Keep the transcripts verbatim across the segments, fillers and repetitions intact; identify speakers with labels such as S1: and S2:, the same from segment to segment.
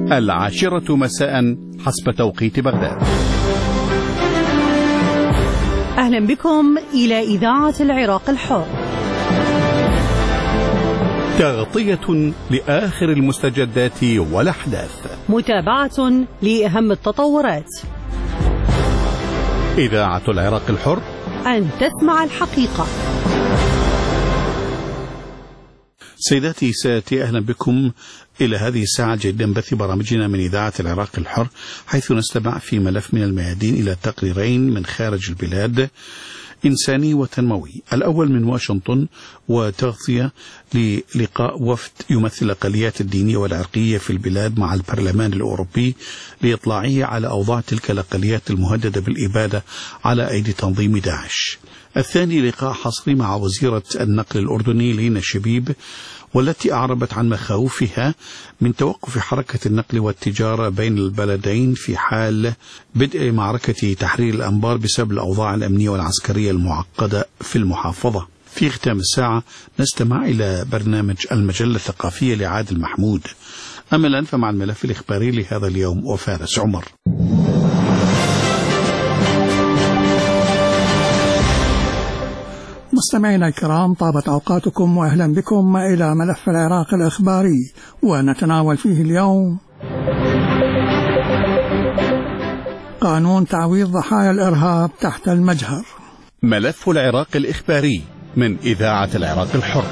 S1: العاشرة مساء حسب توقيت بغداد.
S2: أهلا بكم إلى إذاعة العراق الحر،
S1: تغطية لآخر المستجدات والأحداث،
S2: متابعة لأهم التطورات.
S1: إذاعة العراق الحر،
S2: أن تسمع الحقيقة.
S1: سيداتي سادتي، أهلا بكم إلى هذه الساعة جدا بث برامجنا من إذاعة العراق الحر، حيث نستمع في ملف من الميادين إلى تقريرين من خارج البلاد، إنساني وتنموي. الأول من واشنطن، وتغطية للقاء وفد يمثل الأقليات الدينية والعرقية في البلاد مع البرلمان الأوروبي لإطلاعه على أوضاع تلك الأقليات المهددة بالإبادة على أيدي تنظيم داعش. الثاني لقاء حصري مع وزيرة النقل الأردني لينا شبيب، والتي أعربت عن مخاوفها من توقف حركة النقل والتجارة بين البلدين في حال بدء معركة تحرير الأنبار بسبب الأوضاع الأمنية والعسكرية المعقدة في المحافظة. في ختام الساعة نستمع إلى برنامج المجلة الثقافية لعادل محمود. أما الآن فمع الملف الإخباري لهذا اليوم وفارس عمر.
S3: مستمعينا الكرام، طابت أوقاتكم وأهلا بكم إلى ملف العراق الإخباري، ونتناول فيه اليوم قانون تعويض ضحايا الإرهاب تحت المجهر.
S1: ملف العراق الإخباري من إذاعة العراق الحر.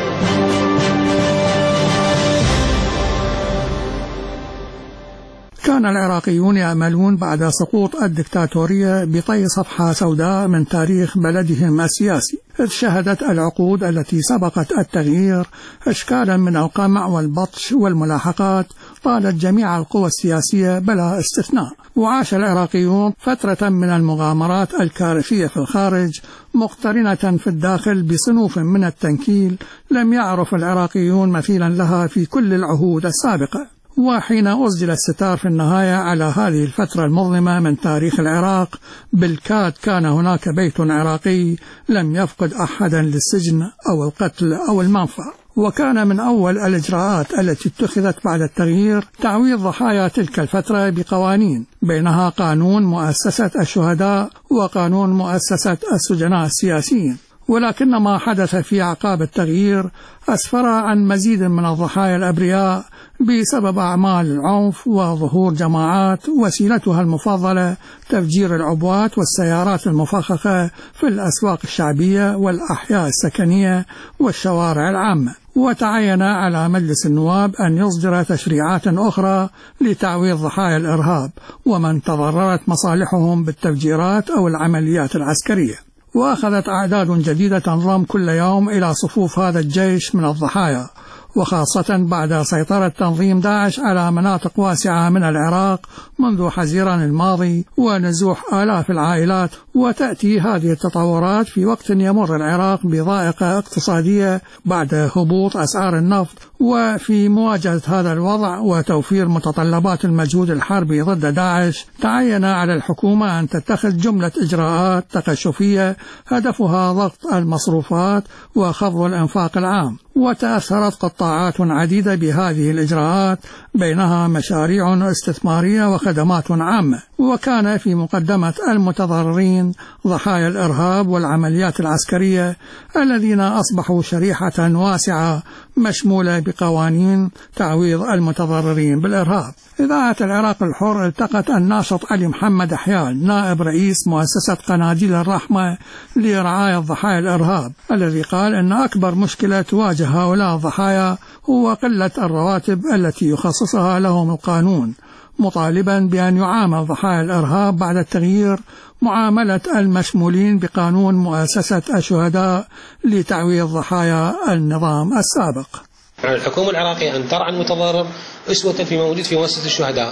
S3: كان العراقيون يأملون بعد سقوط الدكتاتورية بطي صفحة سوداء من تاريخ بلدهم السياسي، إذ شهدت العقود التي سبقت التغيير أشكالا من القمع والبطش والملاحقات طالت جميع القوى السياسية بلا استثناء. وعاش العراقيون فترة من المغامرات الكارثية في الخارج مقترنة في الداخل بصنوف من التنكيل لم يعرف العراقيون مثيلا لها في كل العهود السابقة. وحين أسدل الستار في النهاية على هذه الفترة المظلمة من تاريخ العراق، بالكاد كان هناك بيت عراقي لم يفقد أحدا للسجن أو القتل أو المنفى. وكان من أول الإجراءات التي اتخذت بعد التغيير تعويض ضحايا تلك الفترة بقوانين، بينها قانون مؤسسة الشهداء وقانون مؤسسة السجناء السياسيين. ولكن ما حدث في أعقاب التغيير أسفر عن مزيد من الضحايا الأبرياء بسبب أعمال العنف وظهور جماعات وسيلتها المفضلة تفجير العبوات والسيارات المفخخة في الأسواق الشعبية والأحياء السكنية والشوارع العامة. وتعين على مجلس النواب أن يصدر تشريعات أخرى لتعويض ضحايا الإرهاب ومن تضررت مصالحهم بالتفجيرات أو العمليات العسكرية. وأخذت أعداد جديدة تنضم كل يوم إلى صفوف هذا الجيش من الضحايا، وخاصة بعد سيطرة تنظيم داعش على مناطق واسعة من العراق منذ حزيران الماضي ونزوح آلاف العائلات. وتأتي هذه التطورات في وقت يمر العراق بضائقة اقتصادية بعد هبوط أسعار النفط. وفي مواجهة هذا الوضع وتوفير متطلبات المجهود الحربي ضد داعش، تعين على الحكومة أن تتخذ جملة إجراءات تقشفية هدفها ضغط المصروفات وخفض الإنفاق العام. وتأثرت قطاعات عديدة بهذه الإجراءات، بينها مشاريع استثمارية وخدمات عامة. وكان في مقدمة المتضررين ضحايا الإرهاب والعمليات العسكرية الذين أصبحوا شريحة واسعة مشمولة بقوانين تعويض المتضررين بالإرهاب. إذاعة العراق الحر التقت الناشط علي محمد حيال، نائب رئيس مؤسسة قناديل الرحمة لرعاية ضحايا الإرهاب، الذي قال أن أكبر مشكلة تواجه هؤلاء الضحايا هو قلة الرواتب التي يخصصها لهم القانون، مطالبا بأن يعامل ضحايا الإرهاب بعد التغيير معاملة المشمولين بقانون مؤسسة الشهداء لتعويض ضحايا النظام السابق.
S4: الحكومة العراقية أن ترعى المتضرر أسوة في موجود في مؤسسة الشهداء.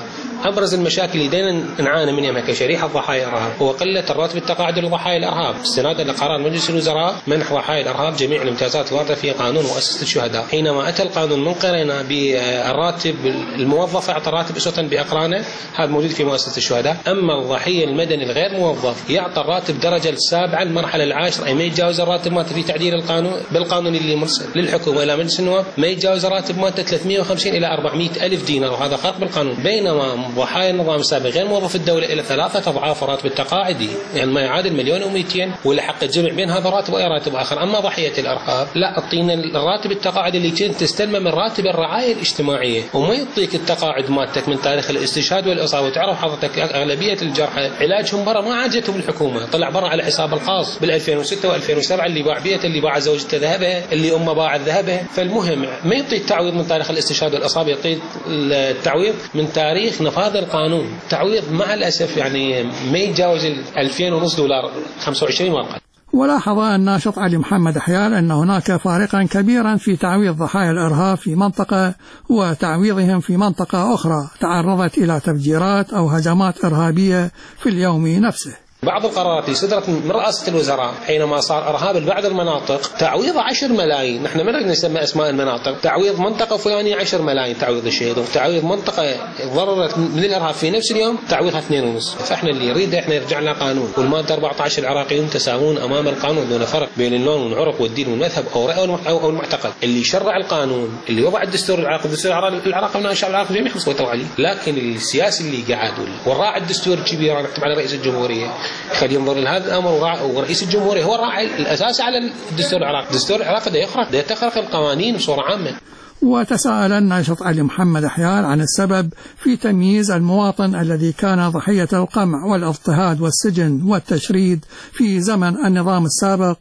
S4: أبرز المشاكل اللي دينا نعاني منها كشريحة ضحايا الإرهاب هو قلة الراتب التقاعدي لضحايا الإرهاب استنادا لقرار مجلس الوزراء منح ضحايا الإرهاب جميع الامتيازات الواردة في قانون مؤسسة الشهداء. حينما أتى القانون من قرينا بالراتب الموظف يعطى راتب أسوة بأقرانه، هذا موجود في مؤسسة الشهداء. أما الضحية المدني الغير موظف يعطى الراتب الدرجة السابعة المرحلة العاشرة، أي ما يتجاوز الراتب مالته في تعديل القانون بالقانون اللي مرسل للحكومة إلى مجلس النواب ما يتجاوز الراتب مالته ثلاثمئة وخمسين إلى أربعمئة ألف دينار، وهذا خارق بالقانون. بينما ضحايا النظام السابق غير موظف الدولة إلى ثلاثة أضعاف الراتب التقاعدي، يعني ما يعادل مليون ومئتين، ولا حق الجمع بين هذا الراتب وأي راتب آخر. أما ضحية الإرهاب لا، أعطينا الراتب التقاعدي اللي كنت تستلمه من راتب الرعاية الاجتماعية، وما يعطيك التقاعد مالتك من تاريخ الاستشهاد والإصابة. وتعرف حضرتك أغلبية الجرحى علاجهم برا ما عجتهم الحكومة، طلع برا على حساب الخاص بال ألفين وستة وألفين وسبعة، اللي باع بيته، اللي باع زوجته ذهبها، اللي أمه باعت ذهبها. فالمهم ما يعطي التعويض من تاريخ الاستشهاد والإصابة، يعطي التعويض من تاريخ نفاذ القانون. تعويض مع الأسف يعني ما يتجاوز ألفين ونص دولار، خمسة وعشرين ورقة.
S3: ولاحظ الناشط علي محمد حيال أن هناك فارقا كبيرا في تعويض ضحايا الإرهاب في منطقة وتعويضهم في منطقة أخرى تعرضت إلى تفجيرات أو هجمات إرهابية في اليوم نفسه.
S4: بعض القرارات اللي صدرت من رئاسة الوزراء حينما صار إرهاب ببعض المناطق تعويض عشر ملايين، نحن ما نقدر نسمى أسماء المناطق، تعويض منطقة فلانية عشر ملايين تعويض الشهيد، وتعويض منطقة ضررت من الإرهاب في نفس اليوم تعويضها اثنين ونص. فإحنا اللي يريد إحنا يرجع لنا قانون، والمادة أربعة عشر العراقيون تساوون أمام القانون دون فرق بين اللون والعرق والدين والمذهب أو رأي أو المعتقد. اللي شرع القانون اللي وضع الدستور العراقي، الدستور العراقي من الشعب العراقي جميع صوتوا عليه، لكن السياسي اللي قاعد والراعي الدستور الكبير نكتب على رئيس الجمهورية خلي ينظر هذا الأمر، ورئيس الجمهورية هو الراعي الأساسي على الدستور العراقي. الدستور العراقي ده يخرق ده تخرق القوانين بصورة عامة.
S3: وتساءل الناشط علي محمد حيال عن السبب في تمييز المواطن الذي كان ضحية القمع والاضطهاد والسجن والتشريد في زمن النظام السابق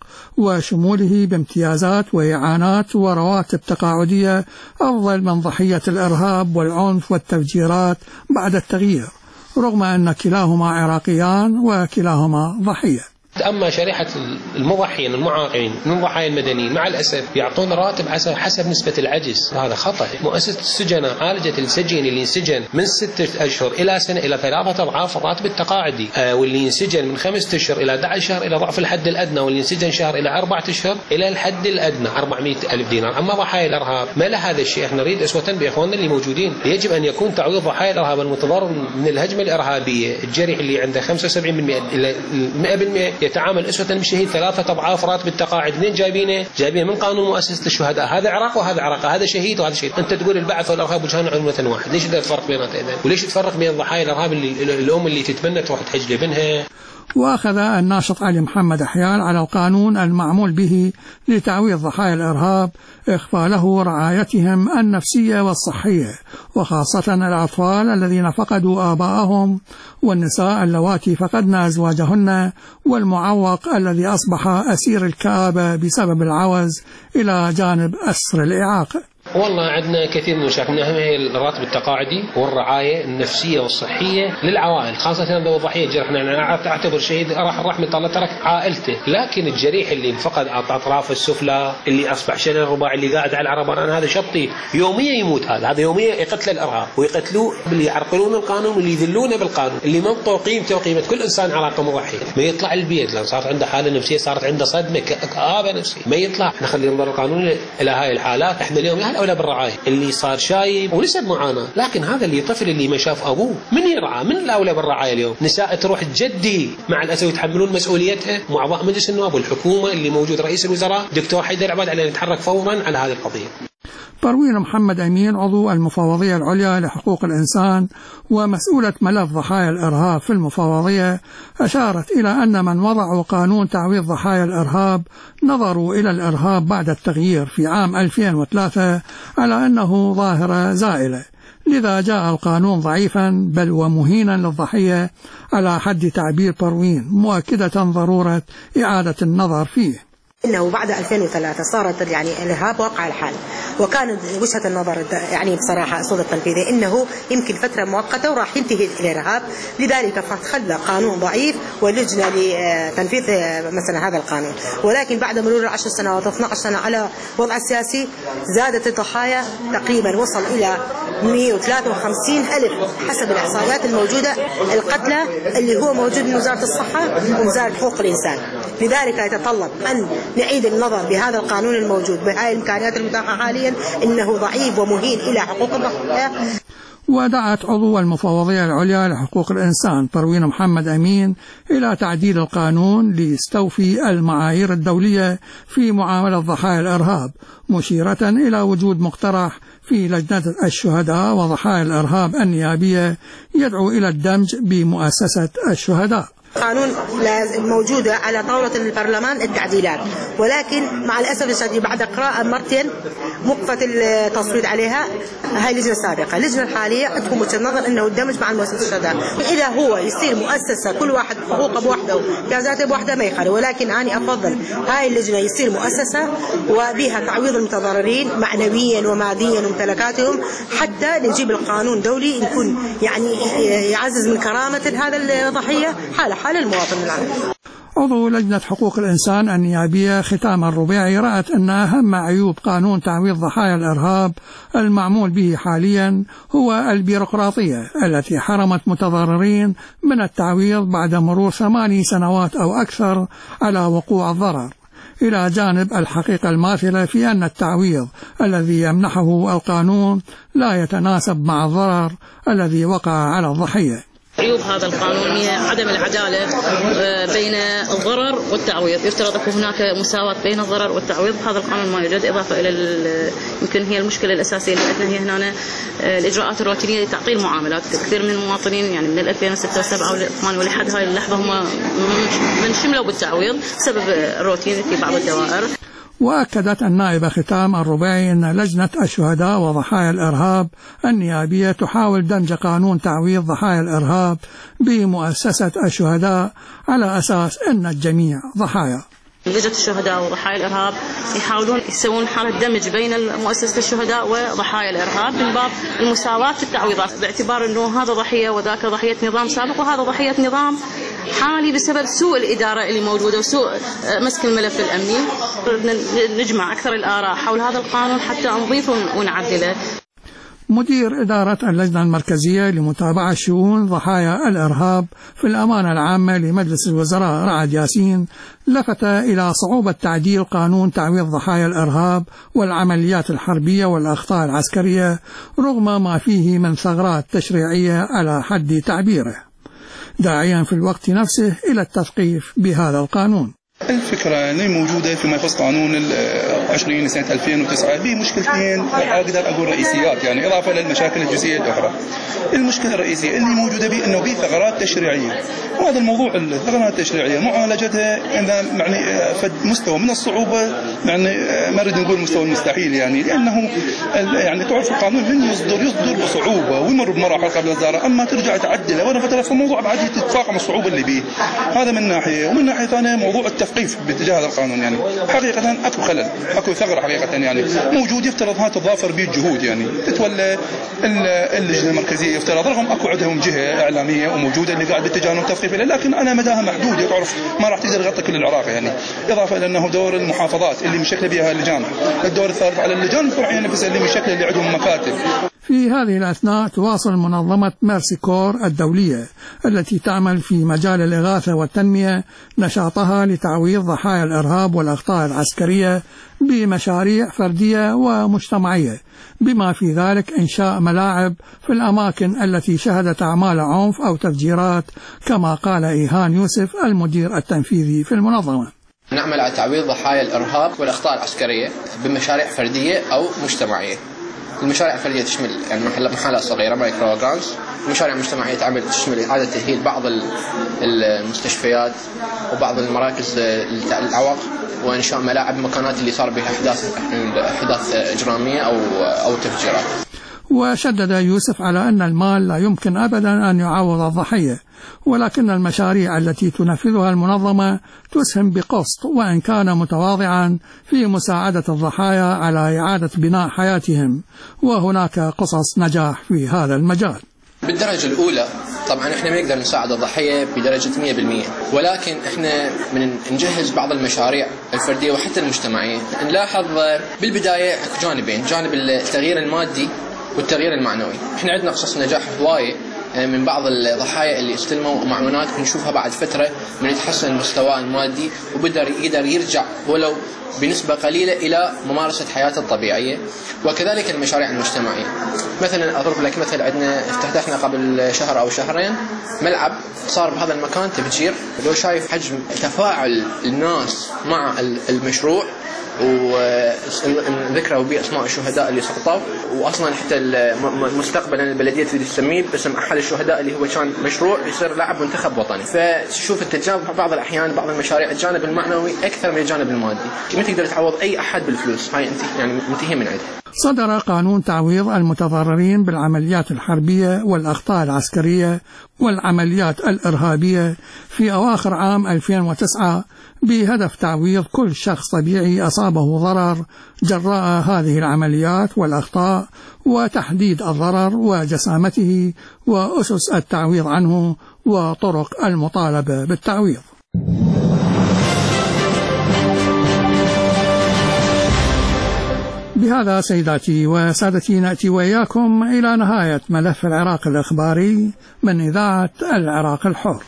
S3: وشموله بامتيازات وإعانات ورواتب تقاعدية أفضل من ضحية الإرهاب والعنف والتفجيرات بعد التغيير، رغم أن كلاهما عراقيان وكلاهما ضحية.
S4: أما شريحة المضحين المعاقين من ضحايا المدنيين مع الأسف يعطون راتب حسب نسبة العجز، وهذا خطأ. مؤسسة السجناء عالجت السجين اللي ينسجن من ستة أشهر إلى سنة إلى ثلاثة أضعاف الراتب التقاعدي، آه واللي ينسجن من خمسة أشهر إلى أحد عشر شهر إلى ضعف الحد الأدنى، واللي ينسجن شهر إلى أربعة أشهر إلى الحد الأدنى أربعمئة ألف دينار. أما ضحايا الإرهاب ما له هذا الشيء. احنا نريد أسوة بإخواننا اللي موجودين، يجب أن يكون تعويض ضحايا الإرهاب المتضرر من الهجمة الإرهابية الجريح اللي عنده خمسة وسبعين بالمئة إلى مئة بالمئة يتعامل أسوة شهيد ثلاثة أضعاف راتب التقاعد. اثنين جايبينه جايبينه من قانون مؤسسة الشهداء، هذا عراق وهذا عراق، هذا شهيد وهذا شهيد. أنت تقول البعث والإرهاب وجهان عملة واحد، ليش تقدر تفرق بيناتهم إذن؟ وليش تفرق بين ضحايا الإرهاب اللي الأم اللي تتمنى تروح تحج لابنها؟
S3: وأخذ الناشط علي محمد حيال على القانون المعمول به لتعويض ضحايا الإرهاب إخفاله رعايتهم النفسية والصحية، وخاصة الأطفال الذين فقدوا آباءهم والنساء اللواتي فقدن أزواجهن والمعوق الذي أصبح أسير الكآبة بسبب العوز إلى جانب أسر الإعاقة.
S4: والله عندنا كثير من المشاكل، منها هي الراتب التقاعدي والرعاية النفسية والصحية للعوائل، خاصة ذو ضحية الجرح. أنا أعتبر شهيد راح رحمة الله ترك عائلته، لكن الجريح اللي انفقد أطراف السفلى، اللي أصبح شلل رباعي، اللي قاعد على العربة، أنا هذا شطي يوميا يموت. هذا هذا يوميا يقتل الإرهاب ويقتلوه اللي يعرقلون القانون واللي يذلونه بالقانون، اللي منطوا قيمته وقيمة كل إنسان عراقي مضحي. ما يطلع البيت لأن صارت عنده حالة نفسية، صارت عنده صدمة كآبة نفسية، ما يطلع. احنا خلينا ننظر القانون إلى هاي الحالات. احنا اليوم يعني أولى بالرعاية، اللي صار شايب ولسه معاناة، لكن هذا اللي طفل اللي ما شاف أبوه من يرعى؟ من الأولى بالرعاية اليوم؟ نساء تروح تجدي مع الأسف يتحملون مسؤوليتها، وأعضاء مجلس النواب والحكومة اللي موجود رئيس الوزراء دكتور حيدر عباد عليه يتحرك فورا على هذه القضية.
S3: بروين محمد أمين عضو المفوضية العليا لحقوق الإنسان ومسؤولة ملف ضحايا الإرهاب في المفوضية أشارت إلى أن من وضعوا قانون تعويض ضحايا الإرهاب نظروا إلى الإرهاب بعد التغيير في عام ألفين وثلاثة على أنه ظاهرة زائلة، لذا جاء القانون ضعيفا بل ومهينا للضحية على حد تعبير بروين، مؤكدة ضرورة إعادة النظر فيه.
S5: إنه بعد ألفين وثلاثة صارت يعني الإرهاب واقع الحال، وكانت وجهة النظر يعني بصراحة السلطة التنفيذية إنه يمكن فترة مؤقتة وراح ينتهي الإرهاب، لذلك فخلى قانون ضعيف ولجنة لتنفيذ مثلا هذا القانون. ولكن بعد مرور عشر سنوات واثني عشر سنة على وضع السياسي زادت الضحايا تقريبا، وصل إلى مئة وثلاثة وخمسين ألف حسب الإحصائيات الموجودة القتلى اللي هو موجود من وزارة الصحة ووزارة حقوق الإنسان. لذلك يتطلب أن نعيد النظر بهذا القانون الموجود بهذه الإمكانيات المتاحة حاليا، إنه ضعيف ومهين إلى حقوق الضحايا.
S3: ودعت عضو المفوضية العليا لحقوق الإنسان بروين محمد أمين إلى تعديل القانون ليستوفي المعايير الدولية في معاملة ضحايا الإرهاب، مشيرة إلى وجود مقترح في لجنة الشهداء وضحايا الإرهاب النيابية يدعو إلى الدمج بمؤسسة الشهداء.
S5: قانون موجودة على طاولة البرلمان التعديلات، ولكن مع الأسف الشديد بعد قراءة مرتين وقفت التصويت عليها هاي اللجنة السابقة. اللجنة الحالية عندهم وجهة نظر أنه الدمج مع مؤسسة الشهداء، إذا هو يصير مؤسسة كل واحد حقوقه بوحده وجازاته بوحده ما يخالف، ولكن أنا أفضل هاي اللجنة يصير مؤسسة وبها تعويض المتضررين معنويا وماديا وممتلكاتهم، حتى نجيب القانون دولي يكون يعني يعزز من كرامة هذا الضحية حالة حال المواطن العادي.
S3: عضو لجنة حقوق الإنسان النيابية ختام الربيعي رأت أن أهم عيوب قانون تعويض ضحايا الإرهاب المعمول به حاليا هو البيروقراطية التي حرمت متضررين من التعويض بعد مرور ثماني سنوات أو أكثر على وقوع الضرر، إلى جانب الحقيقة الماثلة في أن التعويض الذي يمنحه القانون لا يتناسب مع الضرر الذي وقع على الضحية.
S6: عيوب هذا القانون هي عدم العدالة بين الضرر والتعويض، يفترض أن هناك مساواة بين الضرر والتعويض، هذا القانون ما يوجد. إضافة إلى يمكن هي المشكلة الأساسية اللي عندنا هي هنا الإجراءات الروتينية لتعطيل معاملات. كثير من المواطنين يعني من ألفين وستة وسبعة وثمانية ولحد هاي اللحظة هم منشملوا بالتعويض بسبب الروتين في بعض الدوائر.
S3: وأكدت النائبة ختام الربيعي أن لجنة الشهداء وضحايا الإرهاب النيابية تحاول دمج قانون تعويض ضحايا الإرهاب بمؤسسة الشهداء على أساس أن الجميع ضحايا.
S6: لجنة الشهداء وضحايا الإرهاب يحاولون يسوون حالة دمج بين مؤسسة الشهداء وضحايا الإرهاب من باب المساواة في التعويضات، باعتبار أنه هذا ضحية وذاك ضحية نظام سابق وهذا ضحية نظام حالي بسبب سوء الإدارة اللي موجودة وسوء مسك الملف الأمني. نجمع أكثر الآراء حول هذا القانون حتى نضيفه ونعدله.
S3: مدير إدارة اللجنة المركزية لمتابعة شؤون ضحايا الإرهاب في الأمانة العامة لمجلس الوزراء رعد ياسين لفت إلى صعوبة تعديل قانون تعويض ضحايا الإرهاب والعمليات الحربية والأخطاء العسكرية رغم ما فيه من ثغرات تشريعية على حد تعبيره، داعيا في الوقت نفسه إلى التثقيف بهذا القانون.
S7: الفكرة اللي موجودة في ما يخص قانون عشرين سنة ألفين وتسعة به مشكلتين أقدر أقول رئيسيات، يعني إضافة للمشاكل الجزئية الأخرى. المشكلة الرئيسية اللي موجودة به أنه به ثغرات تشريعية، وهذا الموضوع الثغرات التشريعية معالجتها عندها يعني فد مستوى من الصعوبة، يعني ما نريد نقول مستوى المستحيل، يعني لأنه يعني تعرف القانون من يصدر يصدر بصعوبة ويمر بمراحل قبل الإصدار، أما ترجع تعدله وأنا فترة في الموضوع بعد تتفاقم الصعوبة اللي به. هذا من ناحية، ومن ناحية ثانية موضوع التثقيف باتجاه هذا القانون، يعني حقيقة أكو خلل أكو ثغرة حقيقة يعني موجود، يفترض هذا تضافر به الجهود، يعني تتولى اللجنة المركزية يفترض رغم أكو عندهم جهة إعلامية وموجودة اللي قاعد باتجاه التثقيف، لكن أنا مداها محدود، تعرف ما راح تقدر تغطي كل العراق يعني. إضافة إلى أنه دور المحافظات اللي مشكلة بها اللجان، الدور الثالث على اللجان الفرعية نفسها اللي مشكلة اللي عندهم مكاتب.
S3: في هذه الأثناء تواصل منظمة ميرسي كور الدولية التي تعمل في مجال الإغاثة والتنمية نشاطها لتعويض ضحايا الإرهاب والأخطاء العسكرية بمشاريع فردية ومجتمعية، بما في ذلك إنشاء ملاعب في الأماكن التي شهدت أعمال عنف أو تفجيرات، كما قال إيهان يوسف المدير التنفيذي في المنظمة.
S8: نعمل على تعويض ضحايا الإرهاب والأخطاء العسكرية بمشاريع فردية أو مجتمعية. المشاريع الفردية تشمل يعني محلات صغيرة مايكرو جرانتس، المشاريع المجتمعية تعمل تشمل إعادة تأهيل بعض المستشفيات وبعض المراكز العوق، وإنشاء ملاعب مكانات اللي صار بها أحداث أحداث إجرامية أو أو تفجيرات.
S3: وشدد يوسف على أن المال لا يمكن أبدا أن يعوض الضحية، ولكن المشاريع التي تنفذها المنظمة تسهم بقسط وإن كان متواضعا في مساعدة الضحايا على إعادة بناء حياتهم، وهناك قصص نجاح في هذا المجال.
S8: بالدرجة الأولى طبعا احنا ما نقدر نساعد الضحية بدرجة مية بالمية، ولكن احنا من نجهز بعض المشاريع الفردية وحتى المجتمعية. نلاحظ بالبداية جانبين، جانب التغيير المادي والتغيير المعنوي. احنا عندنا قصص نجاح هواية من بعض الضحايا اللي استلموا معونات بنشوفها بعد فترة من يتحسن المستوى المادي وبدر يقدر يرجع ولو بنسبة قليلة إلى ممارسة حياته الطبيعية. وكذلك المشاريع المجتمعية، مثلا أضرب لك مثل، عندنا افتتحنا قبل شهر أو شهرين ملعب صار بهذا المكان تفجير. لو شايف حجم تفاعل الناس مع المشروع وذكروا بأسماء الشهداء اللي سقطوا، وأصلا حتى مستقبلا البلدية تسميه باسم أحد الشهداء اللي هو كان مشروع يصير لاعب منتخب وطني. فتشوف التجاوب بعض الأحيان بعض المشاريع الجانب المعنوي أكثر من الجانب المادي. ما تقدر تعوض أي أحد بالفلوس، هاي انت يعني منتهي من عندها.
S3: صدر قانون تعويض المتضررين بالعمليات الحربية والأخطاء العسكرية والعمليات الإرهابية في أواخر عام ألفين وتسعة بهدف تعويض كل شخص طبيعي أصابه ضرر جراء هذه العمليات والأخطاء، وتحديد الضرر وجسامته وأسس التعويض عنه وطرق المطالبة بالتعويض. بهذا سيداتي وسادتي نأتي وإياكم إلى نهاية ملف العراق الإخباري من إذاعة العراق الحر.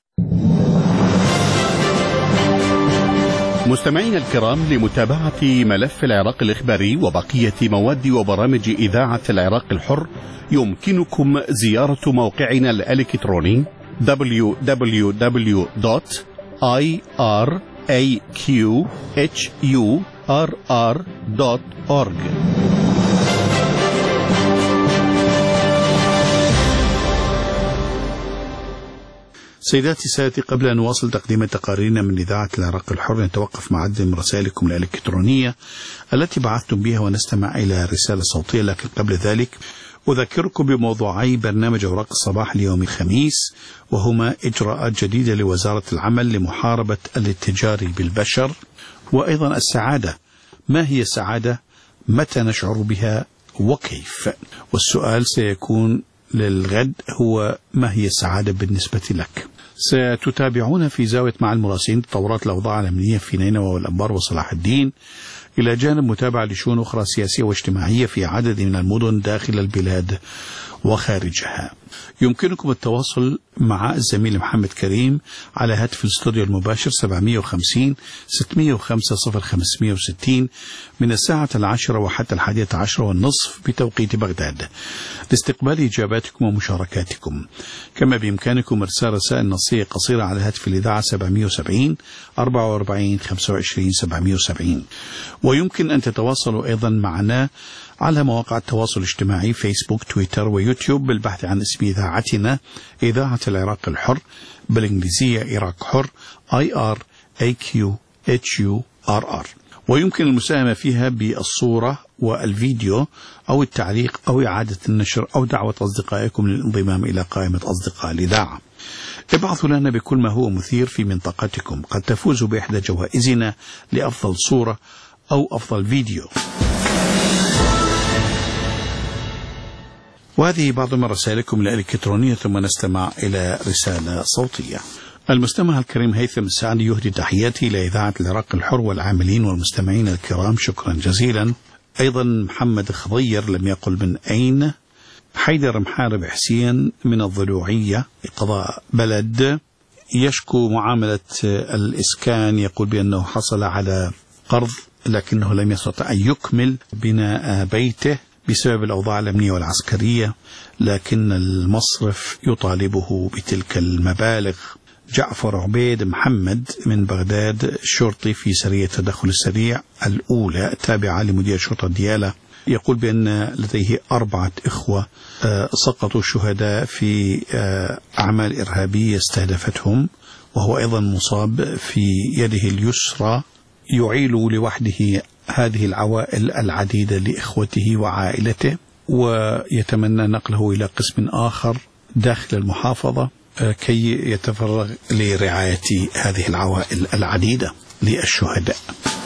S1: مستمعينا الكرام، لمتابعة ملف العراق الإخباري وبقية مواد وبرامج إذاعة العراق الحر يمكنكم زيارة موقعنا الإلكتروني دبليو دبليو دبليو دوت آي آر إيه كيو إتش يو آر آر دوت أورج. سيداتي سادتي، قبل أن نواصل تقديم تقاريرنا من إذاعة العراق الحر نتوقف مع عدد من رسائلكم الإلكترونية التي بعثتم بها ونستمع إلى رسالة صوتية. لكن قبل ذلك أذكركم بموضوعي برنامج أوراق الصباح اليوم الخميس، وهما إجراءات جديدة لوزارة العمل لمحاربة الاتجار بالبشر، وأيضا السعادة. ما هي السعادة؟ متى نشعر بها وكيف؟ والسؤال سيكون للغد هو ما هي السعادة بالنسبة لك؟ ستتابعون في زاوية مع المراسلين تطورات الأوضاع الأمنية في نينوى والأنبار وصلاح الدين، إلى جانب متابعة لشؤون أخرى سياسية واجتماعية في عدد من المدن داخل البلاد وخارجها. يمكنكم التواصل مع الزميل محمد كريم على هاتف الاستوديو المباشر سبعمئة وخمسين ستمئة وخمسة صفر خمسمئة وستين من الساعة العاشرة وحتى الحادية عشرة والنصف بتوقيت بغداد لاستقبال إجاباتكم ومشاركاتكم. كما بإمكانكم إرسال رسائل نصية قصيرة على هاتف الإذاعة سبعمئة وسبعين أربعة وأربعين خمسة وعشرين سبعمئة وسبعين. ويمكن أن تتواصلوا أيضا معنا على مواقع التواصل الاجتماعي فيسبوك تويتر ويوتيوب بالبحث عن اسم إذاعتنا إذاعة العراق الحر بالإنجليزية عراق حر آي آر إيه كيو إتش يو آر آر. ويمكن المساهمة فيها بالصورة والفيديو أو التعليق أو إعادة النشر أو دعوة أصدقائكم للانضمام إلى قائمة أصدقاء الإذاعة. ابعثوا لنا بكل ما هو مثير في منطقتكم، قد تفوزوا بإحدى جوائزنا لأفضل صورة أو أفضل فيديو. وهذه بعض من رسائلكم الإلكترونية، ثم نستمع إلى رسالة صوتية. المستمع الكريم هيثم السعدي يهدي تحياتي إلى إذاعة العراق الحر والعاملين والمستمعين الكرام، شكرا جزيلا. أيضا محمد خضير لم يقل من أين. حيدر محارب حسين من الضلوعية قضاء بلد يشكو معاملة الإسكان، يقول بأنه حصل على قرض لكنه لم يستطع أن يكمل بناء بيته بسبب الأوضاع الأمنية والعسكرية، لكن المصرف يطالبه بتلك المبالغ. جعفر عبيد محمد من بغداد، شرطي في سرية التدخل السريع الأولى التابعة لمدير شرطة ديالى، يقول بأن لديه أربعة إخوة سقطوا شهداء في أعمال إرهابية استهدفتهم، وهو أيضا مصاب في يده اليسرى، يعيل لوحده هذه العوائل العديدة لإخوته وعائلته. ويتمنى نقله إلى قسم آخر داخل المحافظة كي يتفرغ لرعاية هذه العوائل العديدة للشهداء.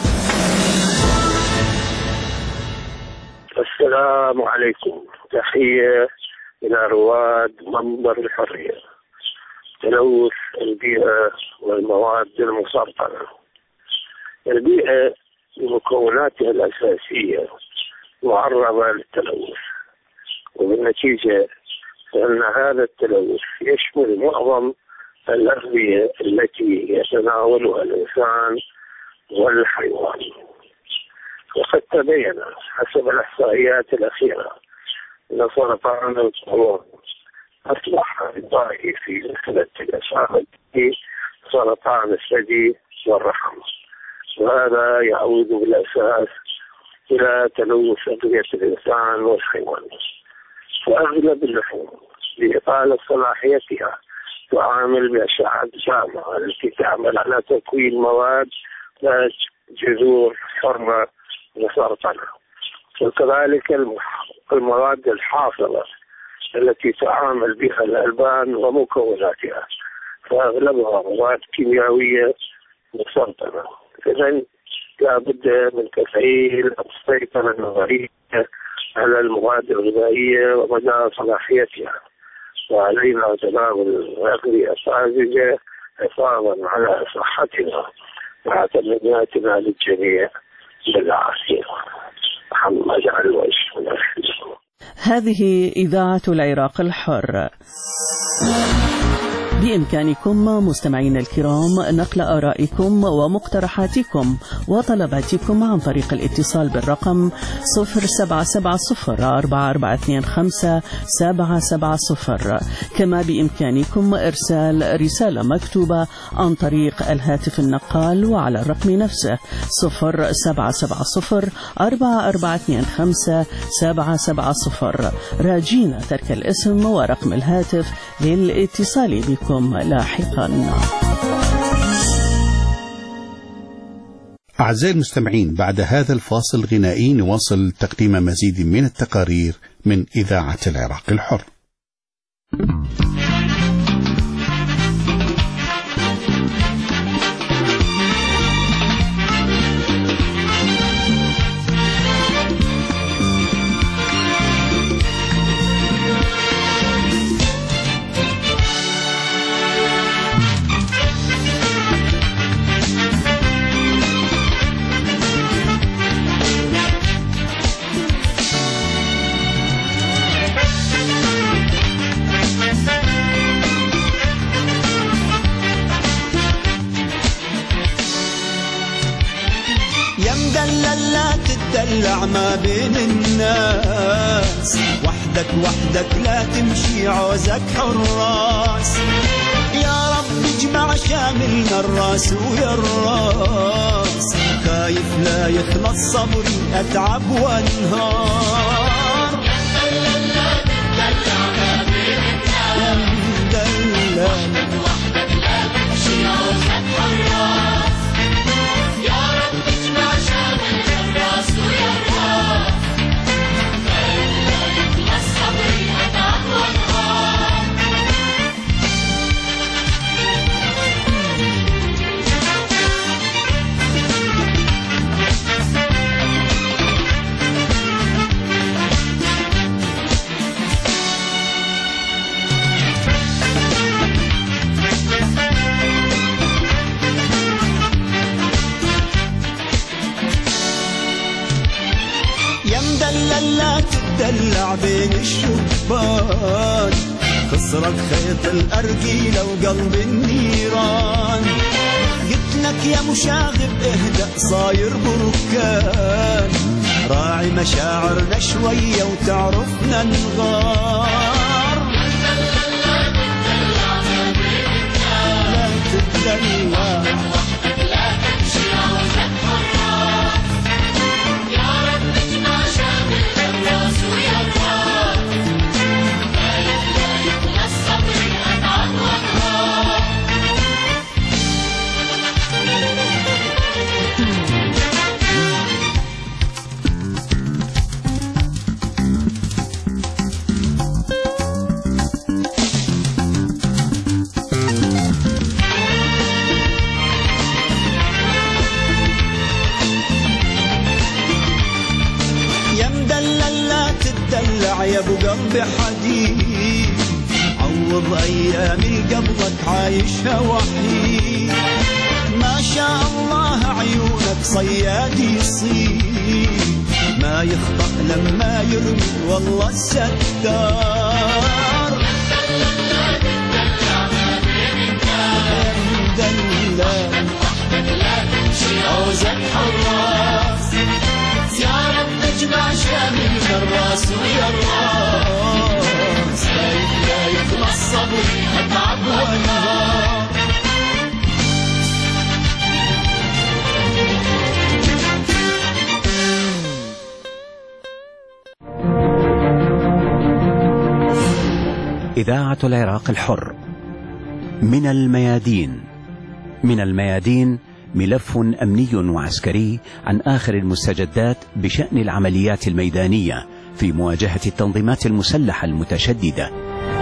S9: السلام عليكم، تحية إلى رواد منبر الحرية. تلوث البيئة والمواد المسرطنة. البيئة بمكوناتها الأساسية معرضة للتلوث، وبالنتيجة فإن هذا التلوث يشمل معظم الأغذية التي يتناولها الإنسان والحيوان. وقد تبين حسب الإحصائيات الأخيرة أن سرطان القولون أصبح ضائع في نسبة الإصابة بسرطان الثدي والرحم، وهذا يعود بالأساس إلى تلوث أغذية الإنسان والحيوان. فأغلب اللحوم لإطالة صلاحيتها تعامل بأشعة جامعة التي تعمل على تكوين مواد ذات جذور حرة مسرطنة، وكذلك المواد الحافظة التي تعامل بها الألبان ومكوناتها، فأغلبها مواد كيميائية مسرطنة. إذن لا بد من تفعيل السيطرة النظرية على المواد الغذائية ومدى صلاحيتها، وعلينا تناول الأغذية الطازجة حفاظا على صحتنا مع تمنياتنا للجميع بالعافية. محمد علوش من الحزب.
S10: هذه إذاعة العراق الحر. بإمكانكم مستمعين الكرام نقل آرائكم ومقترحاتكم وطلباتكم عن طريق الاتصال بالرقم صفر سبعة سبعة صفر أربعة أربعة اثنين خمسة سبعة سبعة صفر. كما بإمكانكم إرسال رسالة مكتوبة عن طريق الهاتف النقال وعلى الرقم نفسه صفر سبعة سبعة صفر أربعة أربعة اثنين خمسة سبعة سبعة صفر، راجين ترك الاسم ورقم الهاتف للاتصال بكم لاحقا.
S1: أعزائي المستمعين، بعد هذا الفاصل الغنائي نواصل تقديم مزيد من التقارير من إذاعة العراق الحر.
S11: تدلع ما بين الناس، وحدك وحدك لا تمشي عوزك حراس. يا رب اجمع شاملنا الراس ويا الراس، خايف لا يخلص صبري اتعب وانهار.
S12: تدلع ما بين الناس، وحدك وحدك لا تمشي عوزك حراس. يا رب اجمع شاملنا الراس ويا الراس، خايف لا يخلص صبري اتعب وانهار.
S11: لا تدلع بين الشبان، خسرك خيط الأرجيل وقلب النيران. قلت لك يا مشاغب اهدأ صاير بركان، راعي مشاعرنا شوية وتعرفنا نغار. لا تدلع
S12: وحدك لا تمشي عوزك حراس. يا رب اجمع شامل الراس ويا الراس، خايف لا يخلص صبري اتعب وانهار.
S11: ابو قلب حديد، عوض ايام قبلك عايشها وحيد. ما شاء الله عيونك صياد يصيد، ما يخطأ لما يرمي والله الستار. مدلل لا تمشي عوزك حراس، يا رب اجمع شامل الراس ويا الراس. لا يخلص صبري اتعب ونهار.
S13: إذاعة العراق الحر. من الميادين. من الميادين ملف أمني وعسكري عن آخر المستجدات بشأن العمليات الميدانية في مواجهة التنظيمات المسلحة المتشددة.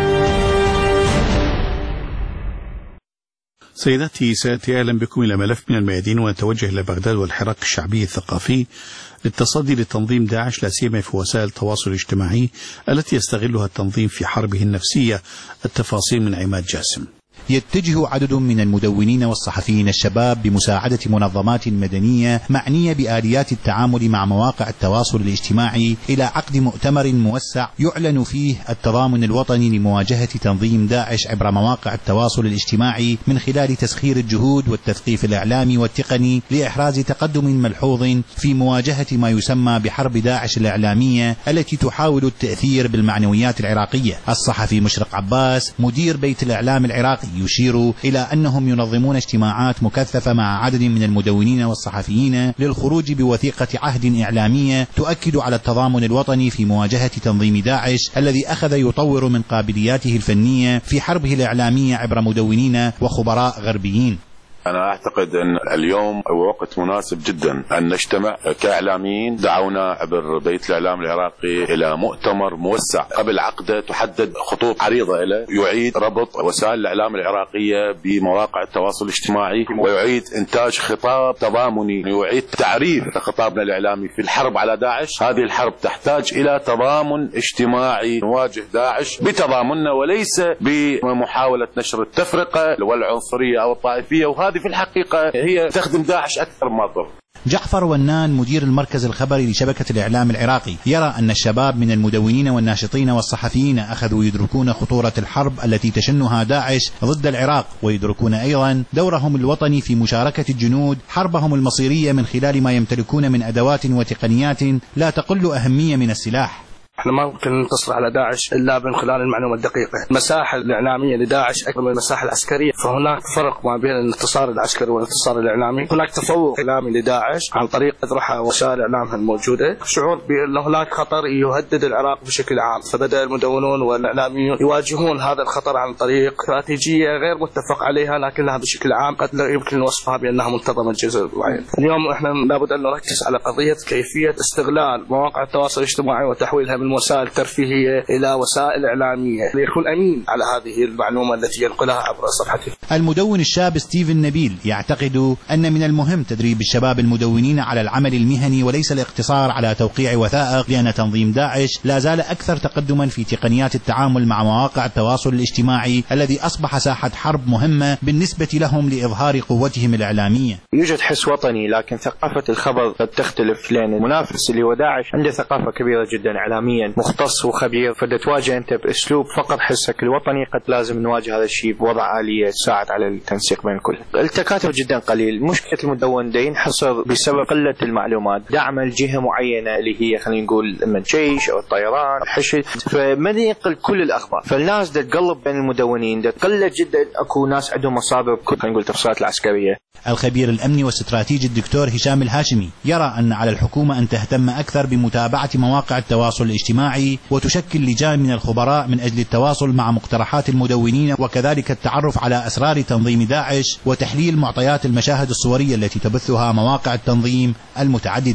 S1: سيداتي سيأتي أهلا بكم إلى ملف من الميادين، ونتوجه إلى بغداد والحراك الشعبي الثقافي للتصدي لتنظيم داعش، لا سيما في وسائل التواصل الاجتماعي التي يستغلها التنظيم في حربه النفسية. التفاصيل من عماد جاسم.
S14: يتجه عدد من المدونين والصحفيين الشباب بمساعدة منظمات مدنية معنية بآليات التعامل مع مواقع التواصل الاجتماعي إلى عقد مؤتمر موسع يعلن فيه التضامن الوطني لمواجهة تنظيم داعش عبر مواقع التواصل الاجتماعي من خلال تسخير الجهود والتثقيف الإعلامي والتقني لإحراز تقدم ملحوظ في مواجهة ما يسمى بحرب داعش الإعلامية التي تحاول التأثير بالمعنويات العراقية. الصحفي مشرق عباس مدير بيت الإعلام العراقي يشير إلى أنهم ينظمون اجتماعات مكثفة مع عدد من المدونين والصحفيين للخروج بوثيقة عهد إعلامية تؤكد على التضامن الوطني في مواجهة تنظيم داعش الذي أخذ يطور من قابلياته الفنية في حربه الإعلامية عبر مدونين وخبراء غربيين.
S15: أنا أعتقد أن اليوم هو وقت مناسب جدا أن نجتمع كإعلاميين. دعونا عبر بيت الإعلام العراقي إلى مؤتمر موسع قبل عقده تحدد خطوط عريضة له يعيد ربط وسائل الإعلام العراقية بمواقع التواصل الاجتماعي، ويعيد إنتاج خطاب تضامني، يعيد تعريف خطابنا الإعلامي في الحرب على داعش. هذه الحرب تحتاج إلى تضامن اجتماعي، نواجه داعش بتضامننا وليس بمحاولة نشر التفرقة والعنصرية أو الطائفية، وهذه في الحقيقة هي تخدم داعش أكثر ما تضر.
S14: جعفر ونان مدير المركز الخبري لشبكة الإعلام العراقي يرى أن الشباب من المدونين والناشطين والصحفيين أخذوا يدركون خطورة الحرب التي تشنها داعش ضد العراق، ويدركون أيضا دورهم الوطني في مشاركة الجنود حربهم المصيرية من خلال ما يمتلكون من أدوات وتقنيات لا تقل أهمية من السلاح.
S16: احنا ما ممكن ننتصر على داعش الا من خلال المعلومه الدقيقه. المساحه الاعلاميه لداعش اكبر من المساحه العسكريه، فهناك فرق ما بين الانتصار العسكري والانتصار الاعلامي. هناك تفوق اعلامي لداعش عن طريق اطرحها وسائل اعلامها الموجوده، شعور بان هناك خطر يهدد العراق بشكل عام، فبدا المدونون والاعلاميون يواجهون هذا الخطر عن طريق استراتيجيه غير متفق عليها، لكنها بشكل عام قد لا يمكن وصفها بانها منتظمه جزء معين. اليوم احنا لابد ان نركز على قضيه كيفيه استغلال مواقع التواصل الاجتماعي وتحويلها من وسائل ترفيهية إلى وسائل إعلامية ليكون أمين على هذه المعلومة التي ينقلها عبر صفحته.
S14: المدون الشاب ستيفن نبيل يعتقد أن من المهم تدريب الشباب المدونين على العمل المهني وليس الاقتصار على توقيع وثائق، لأن تنظيم داعش لا زال أكثر تقدما في تقنيات التعامل مع مواقع التواصل الاجتماعي الذي أصبح ساحة حرب مهمة بالنسبة لهم لإظهار قوتهم الإعلامية.
S17: يوجد حس وطني، لكن ثقافة الخبر قد تختلف، لأن المنافس اللي هو داعش عنده ثقافة كبيرة جدا إعلاميا، مختص وخبير، فتواجه أنت بأسلوب فقط حسك الوطني. قد لازم نواجه هذا الشيء بوضع آلية تساعد على التنسيق بين الكل. التكاتف جدا قليل. مشكلة المدون ده ينحصر بسبب قلة المعلومات، دعم الجهة معينة اللي هي خلينا نقول من الجيش أو الطيران الحشد، فما ينقل كل الأخبار. فالناس ده تقلب بين المدونين، ده قلة جدا. أكو ناس عندهم مصادر كل خلينا نقول التفصيلات العسكرية.
S14: الخبير الأمني والاستراتيجي الدكتور هشام الهاشمي يرى أن على الحكومة أن تهتم أكثر بمتابعة مواقع التواصل الاجتماعي وتشكل لجان من الخبراء من أجل التواصل مع مقترحات المدونين، وكذلك التعرف على أسرار تنظيم داعش وتحليل معطيات المشاهد الصورية التي تبثها مواقع التنظيم المتعددة.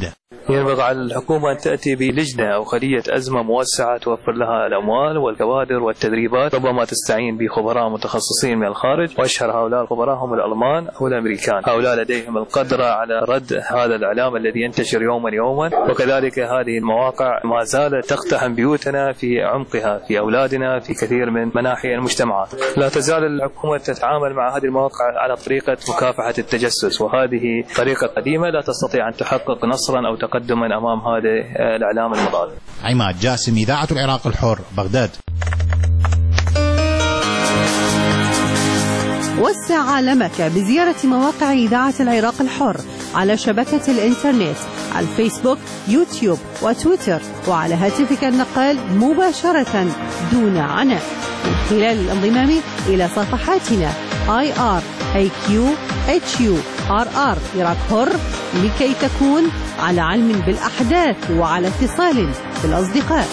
S18: ينبغي على الحكومة أن تأتي بلجنة أو خلية أزمة موسعة توفر لها الأموال والكوادر والتدريبات، ربما تستعين بخبراء متخصصين من الخارج، وأشهر هؤلاء الخبراء هم الألمان أو الأمريكان. هؤلاء لديهم القدرة على رد هذا الإعلام الذي ينتشر يوما يوما، وكذلك هذه المواقع ما زالت تقتحم بيوتنا في عمقها، في أولادنا، في كثير من مناحي المجتمعات. لا تزال الحكومة تتعامل مع هذه المواقع على طريقة مكافحة التجسس، وهذه طريقة قديمة لا تستطيع أن تحقق نصرا أو تقدما أمام هذا الإعلام المضاد.
S14: عماد جاسم، إذاعة العراق الحر، بغداد.
S2: وسع عالمك بزيارة مواقع إذاعة العراق الحر على شبكة الإنترنت، على الفيسبوك، يوتيوب وتويتر، وعلى هاتفك النقال مباشرة دون عناء من خلال الانضمام إلى صفحاتنا آي آر إيه كيو إتش يو آر آر عراق حر لكي تكون على علم بالأحداث وعلى اتصال بالأصدقاء.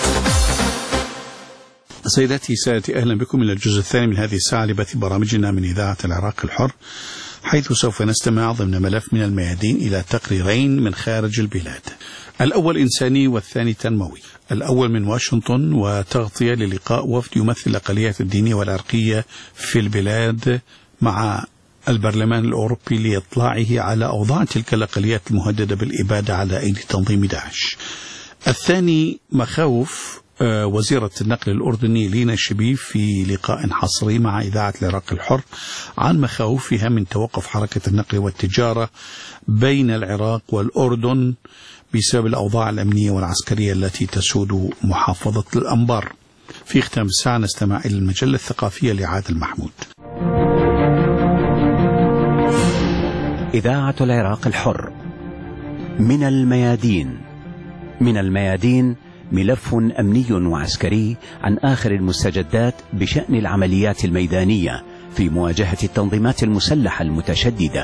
S1: سيداتي سادتي، أهلا بكم إلى الجزء الثاني من هذه الساعة لبث برامجنا من إذاعة العراق الحر، حيث سوف نستمع ضمن ملف من الميادين إلى تقريرين من خارج البلاد. الأول إنساني والثاني تنموي. الأول من واشنطن، وتغطية للقاء وفد يمثل الأقليات الدينية والعرقية في البلاد مع البرلمان الأوروبي لإطلاعه على أوضاع تلك الأقليات المهددة بالإبادة على أيدي تنظيم داعش. الثاني مخاوف وزيرة النقل الأردني لينا شبيب في لقاء حصري مع إذاعة العراق الحر عن مخاوفها من توقف حركة النقل والتجارة بين العراق والأردن بسبب الأوضاع الأمنية والعسكرية التي تسود محافظة الأنبار. في ختام الساعة نستمع إلى المجلة الثقافية لعادل محمود.
S13: إذاعة العراق الحر، من الميادين. من الميادين ملف أمني وعسكري عن آخر المستجدات بشأن العمليات الميدانية في مواجهة التنظيمات المسلحة المتشددة.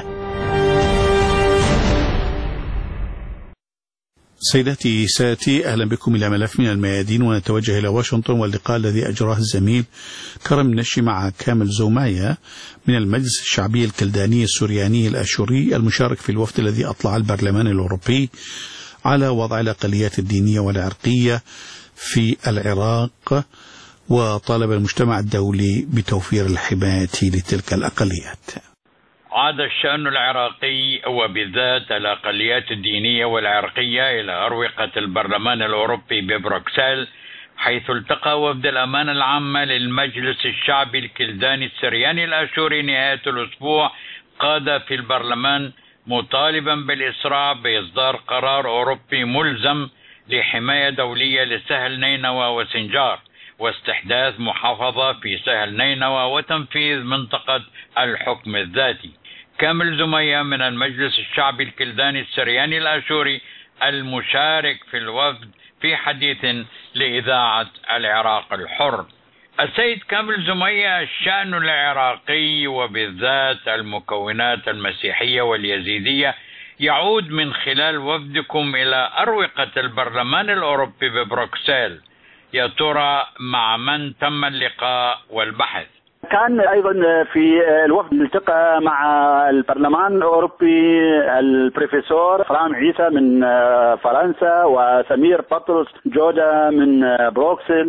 S1: سيداتي سادتي، أهلا بكم إلى ملف من الميادين، ونتوجه إلى واشنطن واللقاء الذي أجراه الزميل كرم نشي مع كامل زومايا من المجلس الشعبي الكلداني السورياني الأشوري المشارك في الوفد الذي أطلع البرلمان الأوروبي على وضع الأقليات الدينية والعرقية في العراق، وطالب المجتمع الدولي بتوفير الحماية لتلك الأقليات.
S19: عاد الشأن العراقي وبالذات الأقليات الدينية والعرقية إلى أروقة البرلمان الأوروبي ببروكسل، حيث التقى وفد الأمانة العامة للمجلس الشعبي الكلداني السرياني الأشوري نهاية الأسبوع قادة في البرلمان، مطالبا بالإسراع بإصدار قرار أوروبي ملزم لحماية دولية لسهل نينوى وسنجار، واستحداث محافظة في سهل نينوى وتنفيذ منطقة الحكم الذاتي. كامل زمية من المجلس الشعبي الكلداني السرياني الأشوري المشارك في الوفد في حديث لإذاعة العراق الحر. السيد كامل زمية، الشأن العراقي وبالذات المكونات المسيحية واليزيدية يعود من خلال وفدكم إلى أروقة البرلمان الأوروبي ببروكسل، يا ترى مع من تم اللقاء والبحث؟
S20: كان أيضا في الوفد التقى مع البرلمان الأوروبي البروفيسور فرام عيسى من فرنسا، وسمير بطرس جودة من بروكسل،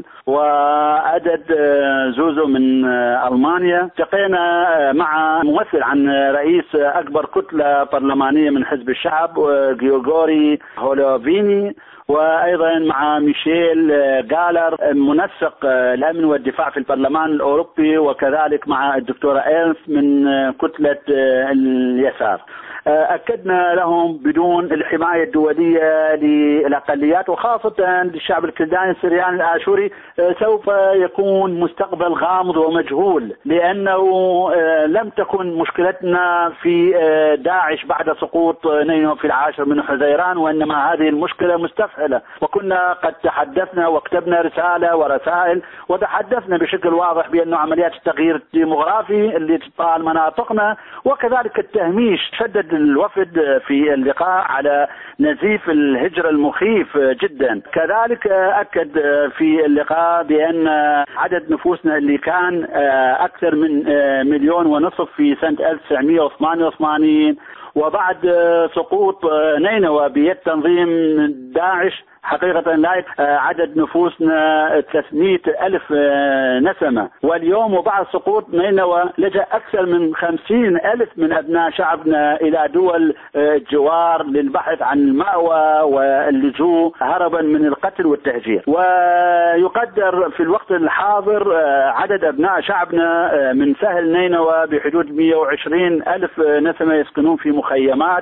S20: وعدد زوزو من ألمانيا. التقينا مع ممثل عن رئيس أكبر كتلة برلمانية من حزب الشعب غيوغوري هولوفيني، وأيضا مع ميشيل جالر منسق الأمن والدفاع في البرلمان الأوروبي، وكذلك مع الدكتورة إيلس من كتلة اليسار. أكدنا لهم بدون الحماية الدولية للأقليات وخاصة للشعب الكلداني السرياني الآشوري سوف يكون مستقبل غامض ومجهول، لأنه لم تكن مشكلتنا في داعش بعد سقوط نينوى في العاشر من حزيران، وإنما هذه المشكلة مستفحلة، وكنا قد تحدثنا وكتبنا رسالة ورسائل وتحدثنا بشكل واضح بأن عمليات التغيير الديمغرافي اللي تطال مناطقنا وكذلك التهميش. شدد الوفد في اللقاء على نزيف الهجرة المخيف جدا. كذلك أكد في اللقاء بأن عدد نفوسنا اللي كان أكثر من مليون ونصف في سنة ألف وتسعمئة وثمانية وثمانين وبعد سقوط نينوى بيد تنظيم داعش حقيقة لا عدد نفوسنا ثلاثمئة ألف نسمة، واليوم وبعد سقوط نينوى لجأ أكثر من خمسين ألف من أبناء شعبنا إلى دول الجوار للبحث عن المأوى واللجوء هربا من القتل والتهجير. ويقدر في الوقت الحاضر عدد أبناء شعبنا من سهل نينوى بحدود مئة وعشرين ألف نسمة يسكنون في مخيمات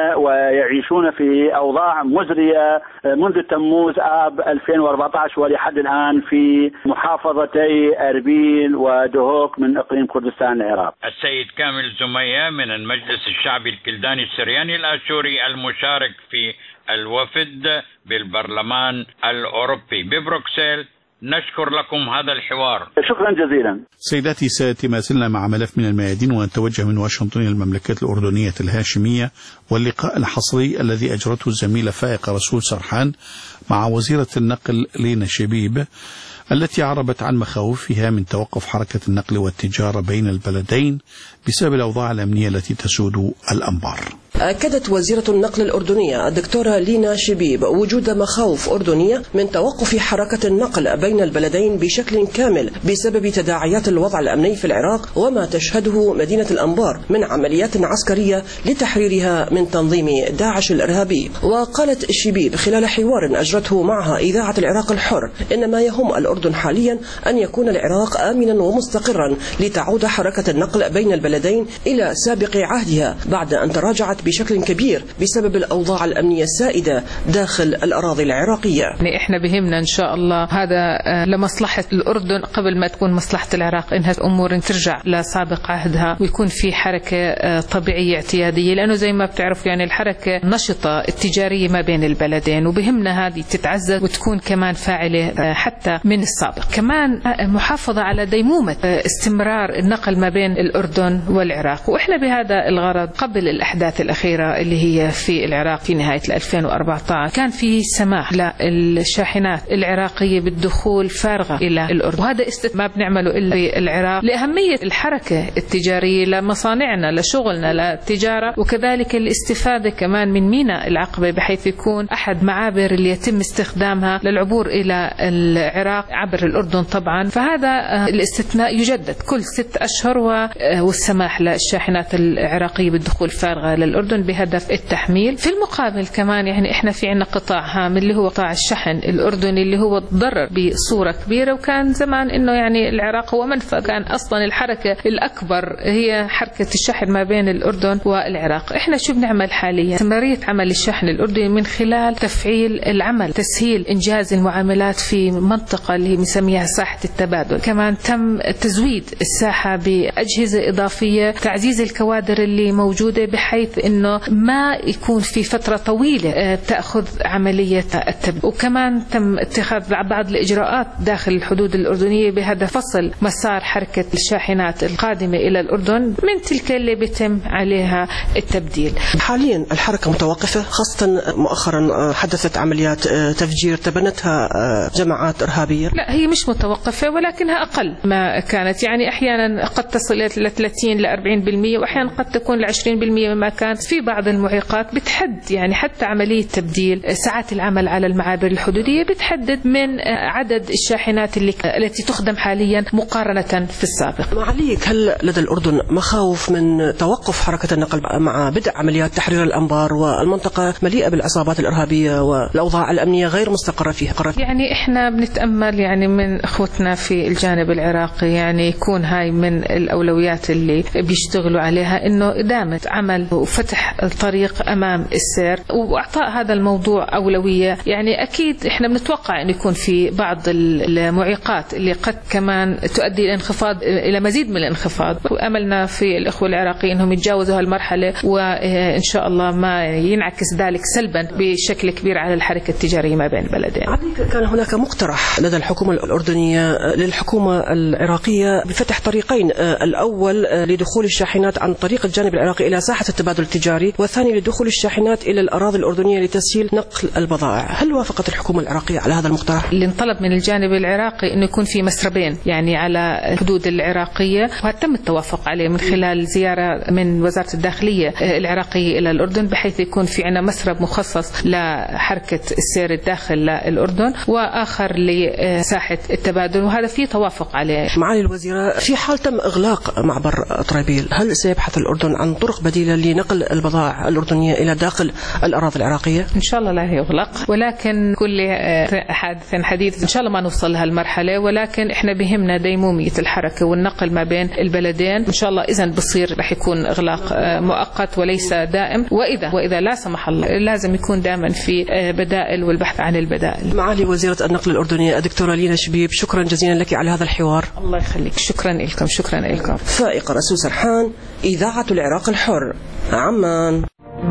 S20: ويعيشون في أوضاع مزرية منذ تموز آب ألفين وأربعة عشر ولحد الآن في محافظتي أربيل ودهوك من إقليم كردستان العراق.
S19: السيد كامل زمية من المجلس الشعبي الكلداني السرياني الآشوري المشارك في الوفد بالبرلمان الأوروبي ببروكسل، نشكر لكم هذا الحوار.
S20: شكرا جزيلا.
S1: سيداتي سادتي، ما زلنا مع ملف من الميادين ونتوجه من واشنطن إلى المملكة الأردنية الهاشمية واللقاء الحصري الذي أجرته الزميلة فائقة رسول سرحان مع وزيرة النقل لينا شبيب، التي عربت عن مخاوفها من توقف حركة النقل والتجارة بين البلدين بسبب الأوضاع الأمنية التي تسود الأنبار.
S21: أكدت وزيرة النقل الأردنية الدكتورة لينا شبيب وجود مخاوف أردنية من توقف حركة النقل بين البلدين بشكل كامل بسبب تداعيات الوضع الأمني في العراق وما تشهده مدينة الأنبار من عمليات عسكرية لتحريرها من تنظيم داعش الإرهابي. وقالت شبيب خلال حوار أجرته معها إذاعة العراق الحر إن ما يهم الأردن حاليا أن يكون العراق آمنا ومستقرا لتعود حركة النقل بين البلدين إلى سابق عهدها بعد أن تراجعت بشكل كبير بسبب الأوضاع الأمنية السائدة داخل الأراضي العراقية.
S22: يعني إحنا بهمنا إن شاء الله هذا لمصلحة الأردن قبل ما تكون مصلحة العراق، إنها الأمور ترجع لسابق عهدها ويكون في حركة طبيعية اعتيادية، لأنه زي ما بتعرف يعني الحركة نشطة التجارية ما بين البلدين، وبهمنا هذه تتعزز وتكون كمان فاعلة حتى من السابق. كمان محافظة على ديمومة استمرار النقل ما بين الأردن والعراق، وإحنا بهذا الغرض قبل الأحداث الأخيرة اللي هي في العراق في نهاية ألفين وأربعة عشر كان في سماح للشاحنات العراقية بالدخول فارغة إلى الأردن، وهذا ما بنعمله إلا في العراق لأهمية الحركة التجارية لمصانعنا لشغلنا للتجارة، وكذلك الاستفادة كمان من ميناء العقبة بحيث يكون أحد معابر اللي يتم استخدامها للعبور إلى العراق عبر الأردن طبعا. فهذا الاستثناء يجدد كل ست أشهر والسماح للشاحنات العراقية بالدخول فارغة للأردن بهدف التحميل. في المقابل كمان يعني إحنا في عنا قطاع هام اللي هو قطاع الشحن الأردني اللي هو تضرر بصورة كبيرة، وكان زمان إنه يعني العراق هو منفذ، كان أصلا الحركة الأكبر هي حركة الشحن ما بين الأردن والعراق. إحنا شو بنعمل حاليا؟ استمرارية عمل الشحن الأردني من خلال تفعيل العمل، تسهيل إنجاز المعاملات في منطقة اللي بنسميها ساحة التبادل. كمان تم تزويد الساحة بأجهزة إضافية، تعزيز الكوادر اللي موجودة بحيث إنه ما يكون في فترة طويلة تأخذ عملية التبديل. وكمان تم اتخاذ بعض الإجراءات داخل الحدود الأردنية بهدف فصل مسار حركة الشاحنات القادمة إلى الأردن من تلك اللي بيتم عليها التبديل.
S21: حاليا الحركة متوقفة، خاصة مؤخرا حدثت عمليات تفجير تبنتها جماعات إرهابية.
S22: لا هي مش متوقفة ولكنها أقل ما كانت، يعني أحيانا قد تصل إلى ثلاثين إلى أربعين بالمئة وأحيانا قد تكون ل عشرين بالمئة مما كان. في بعض المعيقات بتحد يعني حتى عملية تبديل ساعات العمل على المعابر الحدودية بتحدد من عدد الشاحنات اللي التي تخدم حاليا مقارنة في السابق.
S21: معاليك، هل لدى الأردن مخاوف من توقف حركة النقل مع بدء عمليات تحرير الأنبار والمنطقة مليئة بالعصابات الإرهابية والأوضاع الأمنية غير مستقرة فيها؟
S22: يعني إحنا بنتأمل يعني من أخوتنا في الجانب العراقي يعني يكون هاي من الأولويات اللي بيشتغلوا عليها، إنه إدامة عمل وفتح الطريق أمام السير وإعطاء هذا الموضوع أولوية. يعني أكيد إحنا بنتوقع أن يكون في بعض المعيقات اللي قد كمان تؤدي إلى انخفاض إلى مزيد من الانخفاض، وأملنا في الإخوة العراقيين أنهم يتجاوزوا هالمرحلة وإن شاء الله ما ينعكس ذلك سلبا بشكل كبير على الحركة التجارية ما بين البلدين.
S21: كان هناك مقترح لدى الحكومة الأردنية للحكومة العراقية بفتح طريقين، الأول لدخول الشاحنات عن طريق الجانب العراقي إلى ساحة التبادل التجاري التجاري، والثاني لدخول الشاحنات إلى الأراضي الأردنية لتسهيل نقل البضائع. هل وافقت الحكومة العراقية على هذا المقترح؟
S22: اللي انطلب من الجانب العراقي أنه يكون في مسربين يعني على الحدود العراقية، وتم التوافق عليه من خلال زيارة من وزارة الداخلية العراقية إلى الأردن، بحيث يكون في عنا مسرب مخصص لحركة السير الداخل للأردن وآخر لساحة التبادل، وهذا فيه توافق عليه.
S21: معالي الوزيرة، في حال تم إغلاق معبر طريبيل، هل سيبحث الأردن عن طرق بديلة لنقل البضائع الأردنية إلى داخل الأراضي العراقية؟
S22: إن شاء الله لا يغلق، ولكن كل حادث حديث إن شاء الله ما نوصل لهالمرحلة، ولكن إحنا بهمنا ديمومية الحركة والنقل ما بين البلدين. إن شاء الله إذا بصير رح يكون إغلاق مؤقت وليس دائم، وإذا وإذا لا سمح الله لازم يكون دائما في بدائل والبحث عن البدائل.
S21: معالي وزيرة النقل الأردنية الدكتورة لينا شبيب، شكرا جزيلا لك على هذا الحوار.
S22: الله يخليك، شكرا لكم. شكرا لكم.
S21: فائقة رسول سرحان، إذاعة العراق الحر، عمان.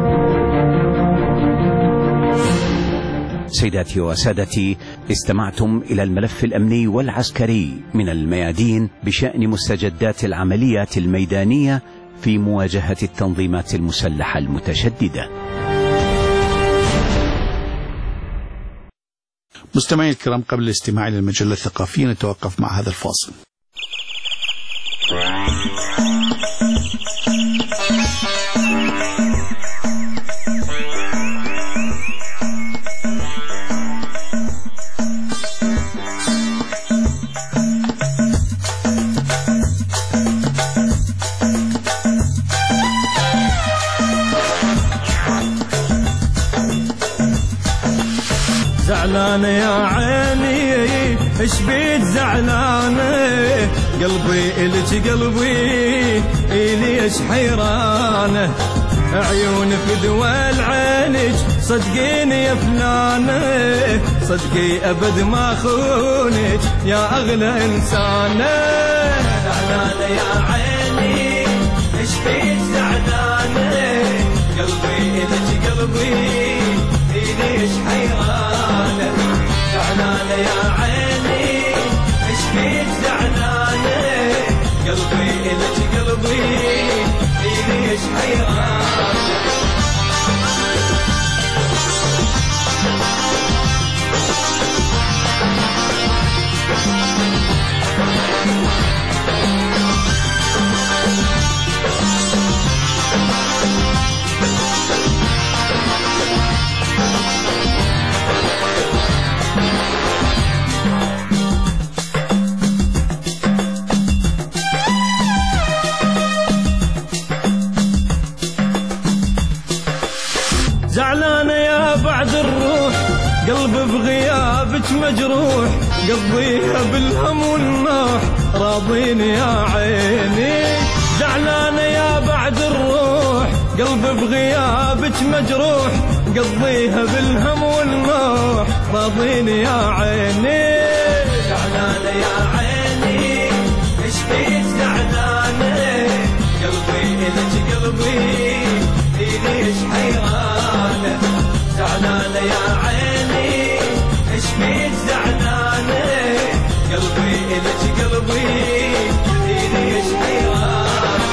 S13: سيداتي وسادتي، استمعتم إلى الملف الأمني والعسكري من الميادين بشأن مستجدات العمليات الميدانية في مواجهة التنظيمات المسلحة المتشددة.
S1: مستمعي الكرام، قبل الاستماع إلى المجلة الثقافية نتوقف مع هذا الفاصل.
S4: زعلانة يا عيني، ايش بيت زعلانة، قلبي إلك قلبي ليش حيرانة، عيون في دول عينك صدقيني يا فلانة، صدقي أبد ما خونك يا أغلى إنسانة. زعلانة يا عيني، ايش بيت زعلانة، قلبي إلك قلبي ليش حيرانة، زعلانة يا عيني، ايش بيك زعلانة، قلبي إلك قلبي ليش حيرانة. زعلانة يا بعد الروح، قلب بغيابك مجروح، قضيها بالهم والنوح، راضيني يا عيني. زعلانة يا بعد الروح، قلب بغيابك مجروح، قضيها بالهم والنوح، راضيني يا عيني. زعلانة يا عيني، ايش بيك زعلانة، قلبي إلك قلبي ليش حيرانة، زعلانة يا عيني، ايش بيك زعلانة، قلبي إلك قلبي ليش حيرانة.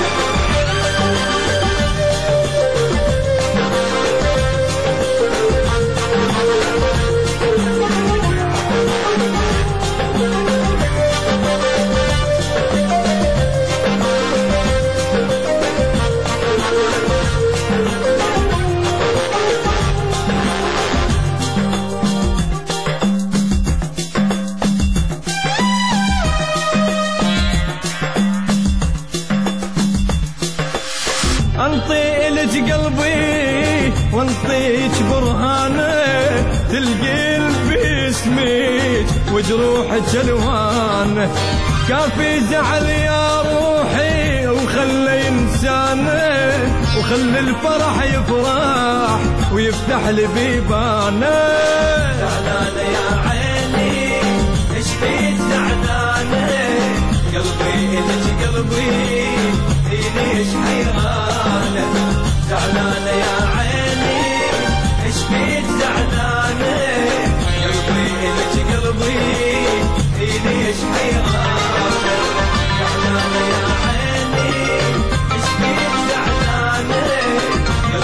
S4: انطي إلك قلبي وانطيك برهانه، تلقي باسمك وجروحك الوانه، كافي زعل يا روحي وخلي انسانه، وخلي الفرح يفرح ويفتح لي بيبانه. زعلانه يا عيني، ايش بيك زعلانه، قلبي إلك قلبي ليش حيرانة، زعلانة يا عيني، ايش بيك زعلانة، قلبي إلك قلبي ليش حيرانة، زعلانة يا عيني، ايش بيك زعلانة،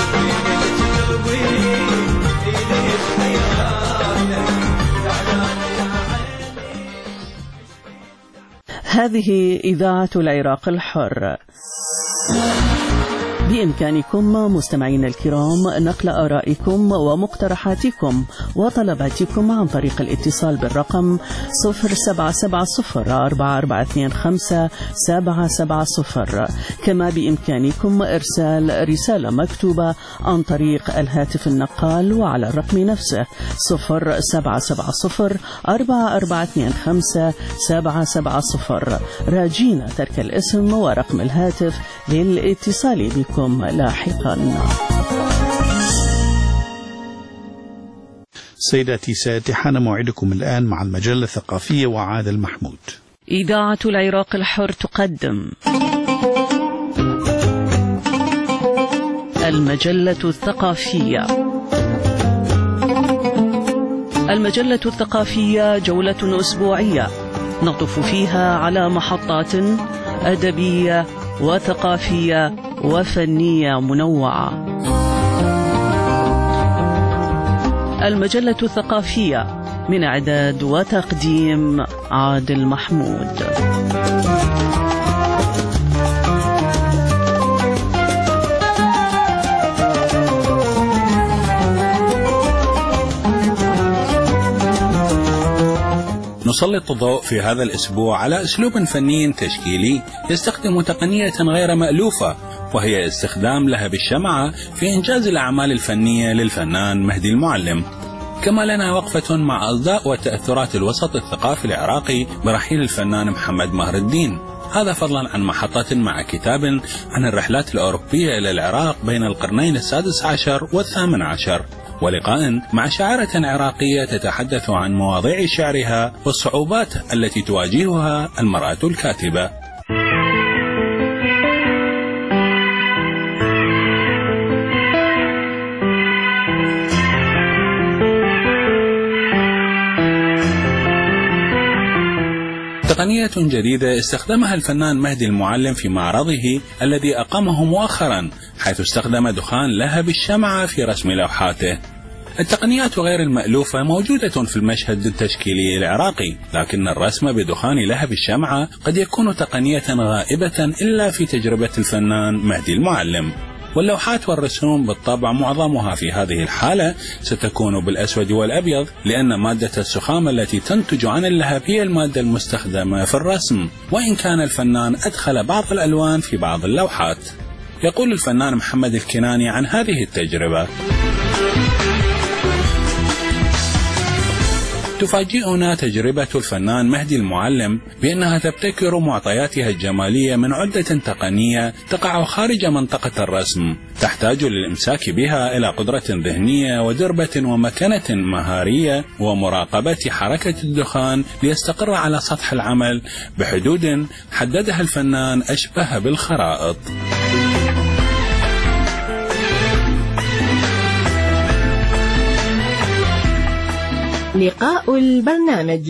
S10: هذه إذاعة العراق الحر. بإمكانكم مستمعين الكرام نقل آرائكم ومقترحاتكم وطلباتكم عن طريق الاتصال بالرقم صفر سبعة سبعة صفر أربعة أربعة اثنين خمسة سبعة سبعة صفر. كما بإمكانكم إرسال رسالة مكتوبة عن طريق الهاتف النقال وعلى الرقم نفسه صفر سبعة سبعة صفر أربعة أربعة اثنين خمسة سبعة سبعة صفر، راجين ترك الاسم ورقم الهاتف للاتصال بكم لاحقا.
S1: سيداتي سادتي، حان موعدكم الآن مع المجلة الثقافية وعادل محمود.
S10: إذاعة العراق الحر تقدم المجلة الثقافية. المجلة الثقافية جولة أسبوعية نطف فيها على محطات أدبية وثقافية وفنية منوعة. المجلة الثقافية من إعداد وتقديم عادل محمود.
S5: نسلط الضوء في هذا الأسبوع على أسلوب فني تشكيلي يستخدم تقنية غير مألوفة، وهي استخدام لهب الشمعة في إنجاز الأعمال الفنية للفنان مهدي المعلم. كما لنا وقفة مع أصداء وتأثرات الوسط الثقافي العراقي برحيل الفنان محمد ماهر الدين، هذا فضلا عن محطة مع كتاب عن الرحلات الأوروبية إلى العراق بين القرنين السادس عشر والثامن عشر، ولقاء مع شاعرة عراقية تتحدث عن مواضيع شعرها والصعوبات التي تواجهها المرأة الكاتبة. تقنية جديدة استخدمها الفنان مهدي المعلم في معرضه الذي أقامه مؤخرا، حيث استخدم دخان لهب الشمعة في رسم لوحاته. التقنيات غير المألوفة موجودة في المشهد التشكيلي العراقي، لكن الرسم بدخان لهب الشمعة قد يكون تقنية غائبة إلا في تجربة الفنان مهدي المعلم. واللوحات والرسوم بالطبع معظمها في هذه الحالة ستكون بالأسود والأبيض، لأن مادة السخام التي تنتج عن اللهب هي المادة المستخدمة في الرسم، وإن كان الفنان أدخل بعض الألوان في بعض اللوحات. يقول الفنان محمد الكناني عن هذه التجربة: تفاجئنا تجربة الفنان مهدي المعلم بأنها تبتكر معطياتها الجمالية من عدة تقنية تقع خارج منطقة الرسم، تحتاج للإمساك بها إلى قدرة ذهنية ودربة ومكانة مهارية ومراقبة حركة الدخان ليستقر على سطح العمل بحدود حددها الفنان أشبه بالخرائط.
S6: لقاء البرنامج.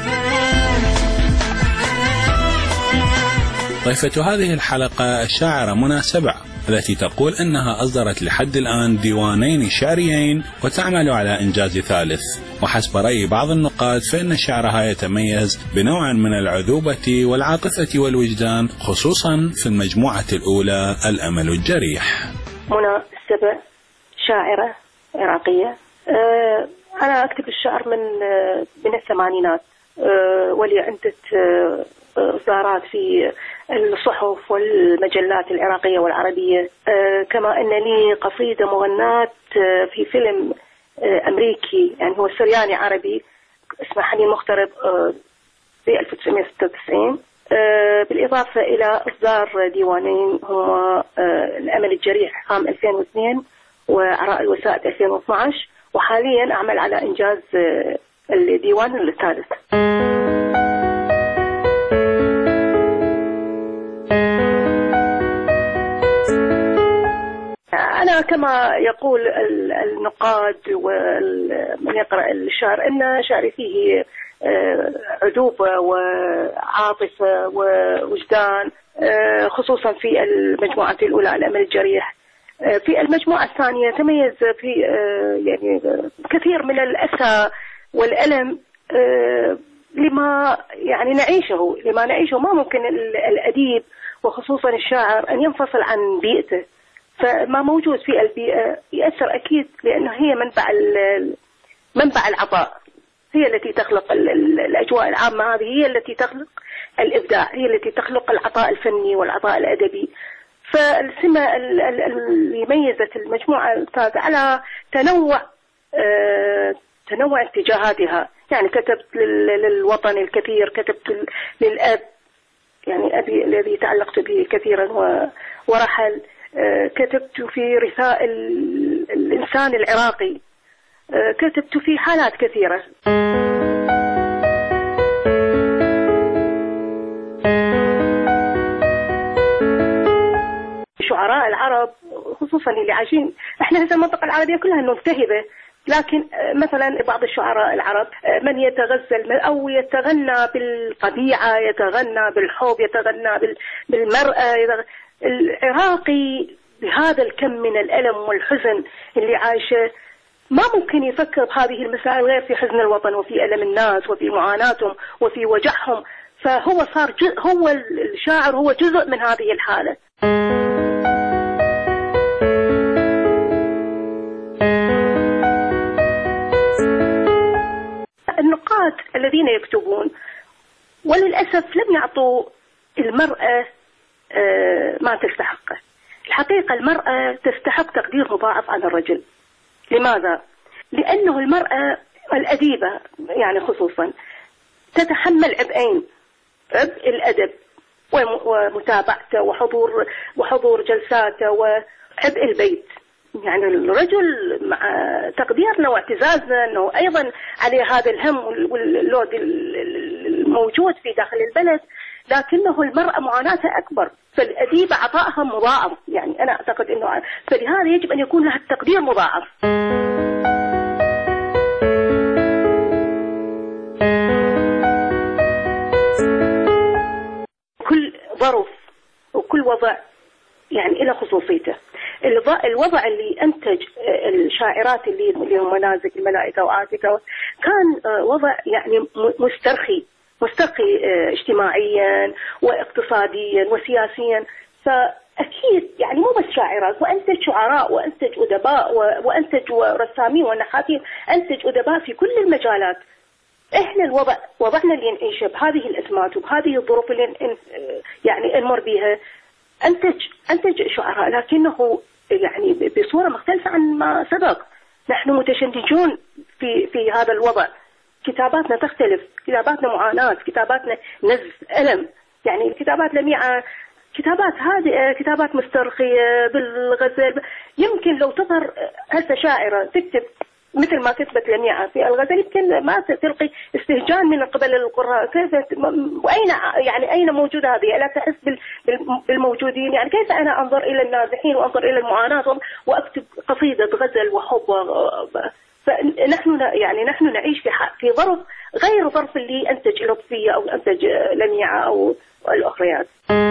S5: ضيفة هذه الحلقة الشاعرة منى سبع، التي تقول أنها أصدرت لحد الآن ديوانين شعريين وتعمل على إنجاز ثالث، وحسب رأي بعض النقاد فإن شعرها يتميز بنوع من العذوبة والعاطفة والوجدان، خصوصا في المجموعة الأولى الأمل الجريح.
S23: منى سبع شاعرة عراقية. أه أنا أكتب الشعر من من الثمانينات، ولي عدة إصدارات في الصحف والمجلات العراقية والعربية، كما أن لي قصيدة مغناة في فيلم أمريكي، يعني هو سرياني عربي اسمه حنين مغترب في ألف وتسعمائة وستة وتسعين، بالإضافة إلى إصدار ديوانين هما الأمل الجريح عام ألفين واثنين وعراء الوسائد ألفين واثني عشر، وحاليا أعمل على إنجاز الديوان الثالث. أنا كما يقول النقاد ومن يقرأ الشعر أن شعري فيه عذوبة وعاطفة ووجدان، خصوصا في المجموعة الأولى الأمل الجريح. في المجموعة الثانية تميز في يعني كثير من الأسى والألم لما يعني نعيشه لما نعيشه ما ممكن الأديب وخصوصا الشاعر أن ينفصل عن بيئته. فما موجود في البيئة يأثر أكيد، لأنه هي منبع منبع العطاء، هي التي تخلق الأجواء العامة هذه، هي التي تخلق الإبداع، هي التي تخلق العطاء الفني والعطاء الأدبي. فالسمة اللي ميزت المجموعة الأستاذة على تنوع آه تنوع اتجاهاتها. يعني كتبت للوطن الكثير، كتبت للأب يعني أبي الذي تعلقت به كثيرا ورحل، آه كتبت في رثاء الإنسان العراقي، آه كتبت في حالات كثيرة. شعراء العرب خصوصا اللي عايشين، احنا هذه المنطقة العربية كلها ملتهبة، لكن مثلا بعض الشعراء العرب من يتغزل أو يتغنى بالطبيعة، يتغنى بالحب، يتغنى بالمرأة. العراقي بهذا الكم من الألم والحزن اللي عايشه ما ممكن يفكر بهذه المسائل غير في حزن الوطن وفي ألم الناس وفي معاناتهم وفي وجعهم. فهو صار جزء، هو الشاعر هو جزء من هذه الحالة. النقاد الذين يكتبون وللأسف لم يعطوا المرأة ما تستحقه. الحقيقة المرأة تستحق تقدير مضاعف عن الرجل. لماذا؟ لأنه المرأة الأديبة يعني خصوصا تتحمل عبئين، عبء الأدب ومتابعته وحضور وحضور جلساته وعبء البيت. يعني الرجل مع تقديرنا واعتزازنا أنه أيضا عليه هذا الهم واللود الموجود في داخل البلد، لكنه المرأة معاناتها أكبر، فالأديبة عطائها مضاعف. يعني أنا أعتقد أنه فلهذا يجب أن يكون لها التقدير مضاعف. كل ظرف وكل وضع يعني إلى خصوصيته. الوضع اللي أنتج الشاعرات اللي اللي هم نازك الملائكة وآتكة كان وضع يعني مسترخي مسترخي اجتماعيا واقتصاديا وسياسيا. فأكيد يعني مو بس شاعرات، وأنتج شعراء وأنتج أدباء وأنتج رسامين ونحاتين، أنتج أدباء في كل المجالات. إحنا الوضع وضعنا اللي نعيشه بهذه الأزمات وبهذه الظروف اللي يعني نمر بها أنتج أنتج شعراء، لكنه يعني بصورة مختلفة عن ما سبق. نحن متشنجون في في هذا الوضع، كتاباتنا تختلف، كتاباتنا معاناة، كتاباتنا نزف ألم. يعني الكتابات لميعة، كتابات هادئة، كتابات مسترخية بالغزل. يمكن لو تظهر هسه شاعرة تكتب مثل ما كتبت لميعة في الغزل يمكن ما تلقي استهجان من قبل القراء. كيف وأين يعني أين موجودة هذه؟ ألا تحس بالموجودين؟ يعني كيف أنا أنظر إلى النازحين وأنظر إلى المعاناة وأكتب قصيدة غزل وحب؟ فنحن يعني نحن نعيش في في ظرف غير ظرف اللي أنتج لطفية أو أنتج لميعة أو الأخريات.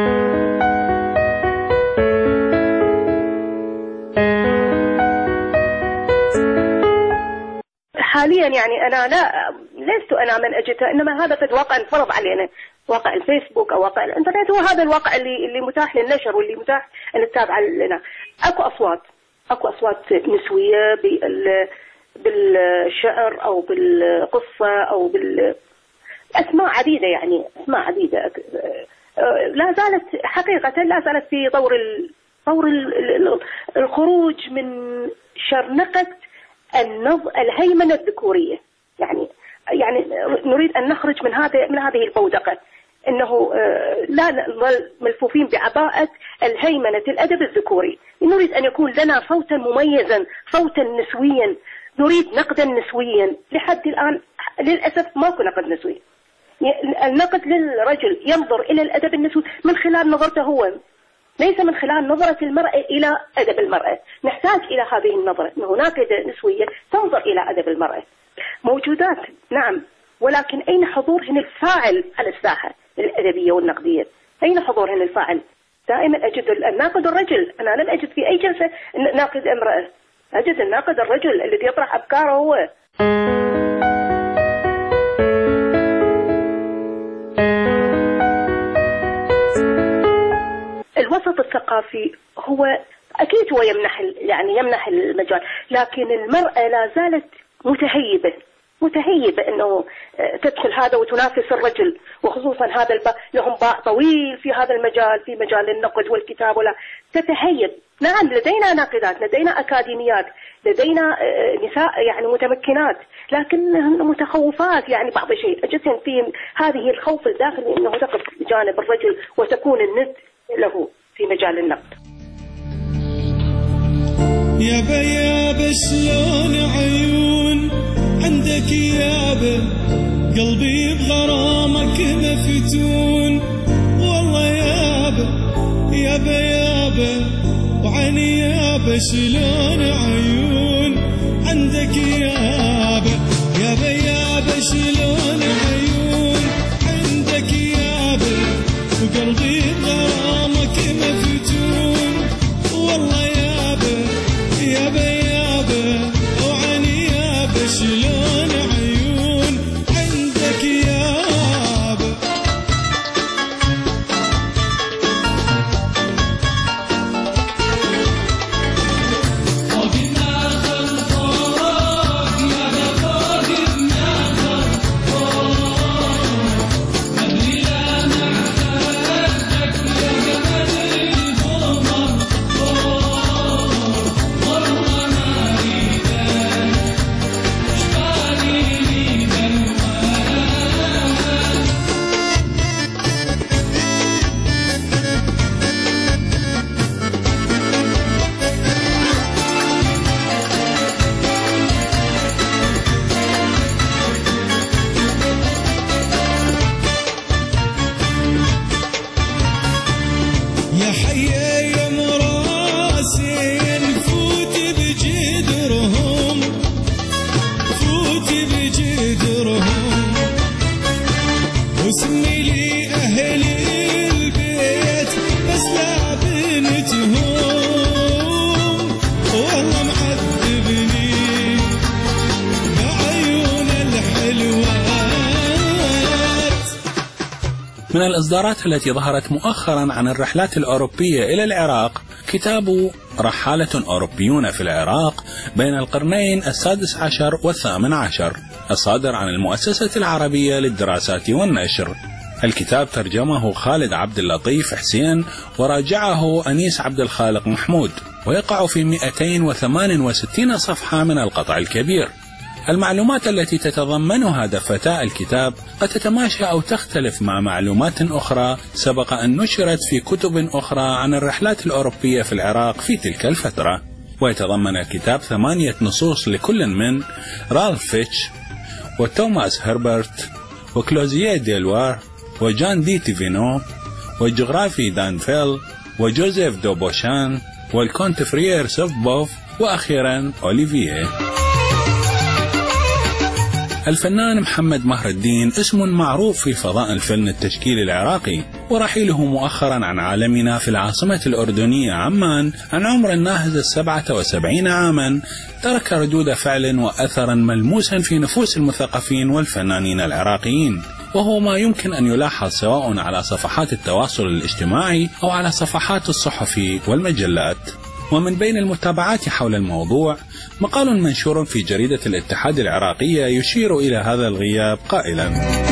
S23: حاليا يعني أنا لا لست أنا من أجدها، إنما هذا قد واقع انفرض علينا، واقع الفيسبوك أو واقع الإنترنت، هو هذا الواقع اللي اللي متاح للنشر واللي متاح أن نتابع لنا. أكو أصوات أكو أصوات نسوية بال بالشعر أو بالقصة أو بالأسماء عديدة، يعني أسماء عديدة لا زالت حقيقة لا زالت في طور ال... طور ال... الخروج من شرنقة النظ الهيمنة الذكورية. يعني يعني نريد أن نخرج من هذا من هذه البودقة، إنه لا نظل ملفوفين بعباءة الهيمنة الأدب الذكوري. نريد أن يكون لنا صوتا مميزا، صوتا نسويا، نريد نقدا نسويا. لحد الآن للأسف ماكو نقد نسوي. النقد للرجل ينظر إلى الأدب النسوي من خلال نظرته هو، ليس من خلال نظرة المرأة إلى أدب المرأة. نحتاج إلى هذه النظرة، أن هناك نسوية تنظر إلى أدب المرأة. موجودات نعم، ولكن أين حضورهن الفاعل على الساحة الأدبية والنقدية؟ أين حضورهن الفاعل؟ دائما أجد الناقد الرجل، أنا لم أجد في أي جلسة ناقد امرأة، أجد الناقد الرجل الذي يطرح أفكاره هو. الوسط الثقافي هو أكيد هو يمنح يعني يمنح المجال، لكن المرأة لا زالت متهيبة متهيبة أنه تدخل هذا وتنافس الرجل، وخصوصا هذا الب... لهم باع طويل في هذا المجال، في مجال النقد والكتاب، ولا تتهيب. نعم لدينا ناقدات، لدينا أكاديميات، لدينا نساء يعني متمكنات، لكن متخوفات يعني بعض الشيء. أجسن في هذه الخوف الداخلي أنه تقف بجانب الرجل وتكون الند له في مجال النقد.
S4: يابا يابا شلون عيون عندك يابا، قلبي بغرامك مفتون، والله يابا يابا يابا وعيني يابا شلون عيون عندك يابا، يابا يابا شلون عيون عندك يابا، وقلبي بغرامك مفتون، والله يابا يابا يابا وعيني يابا شلون عيون عندك يابا. فوق النخل فوق يابا فوق النخل فوق، قبل لا نعتدك يا جمال القمر فوق، والله ما ريدك اشبالي لي بالوان. يا حيا يا مراسين فوتي بجدرهم، فوتي بجدرهم، وسمي لي أهل البيت بس لا بنتهم، والله معذبني بعيون الحلوات.
S5: من الإصدارات التي ظهرت مؤخرا عن الرحلات الأوروبية إلى العراق كتاب رحالة أوروبيون في العراق بين القرنين السادس عشر والثامن عشر، الصادر عن المؤسسة العربية للدراسات والنشر. الكتاب ترجمه خالد عبد اللطيف حسين وراجعه أنيس عبد الخالق محمود، ويقع في مئتين وثمانية وستين صفحة من القطع الكبير. المعلومات التي تتضمنها دفتاء الكتاب قد تتماشى أو تختلف مع معلومات أخرى سبق أن نشرت في كتب أخرى عن الرحلات الأوروبية في العراق في تلك الفترة. ويتضمن الكتاب ثمانية نصوص لكل من رالف فيتش وتوماس هربرت وكلوزيه ديلوار وجان دي تيفينو وجغرافي دانفيل وجوزيف دوبوشان والكونت فريير سوفبوف وأخيرا أوليفيه. الفنان محمد مهر الدين اسم معروف في فضاء الفن التشكيلي العراقي، ورحيله مؤخرا عن عالمنا في العاصمة الأردنية عمان عن عمر ناهز السبعة وسبعين عاما ترك ردود فعل وأثرا ملموسا في نفوس المثقفين والفنانين العراقيين، وهو ما يمكن أن يلاحظ سواء على صفحات التواصل الاجتماعي أو على صفحات الصحف والمجلات. ومن بين المتابعات حول الموضوع مقال منشور في جريدة الاتحاد العراقية يشير إلى هذا الغياب قائلا: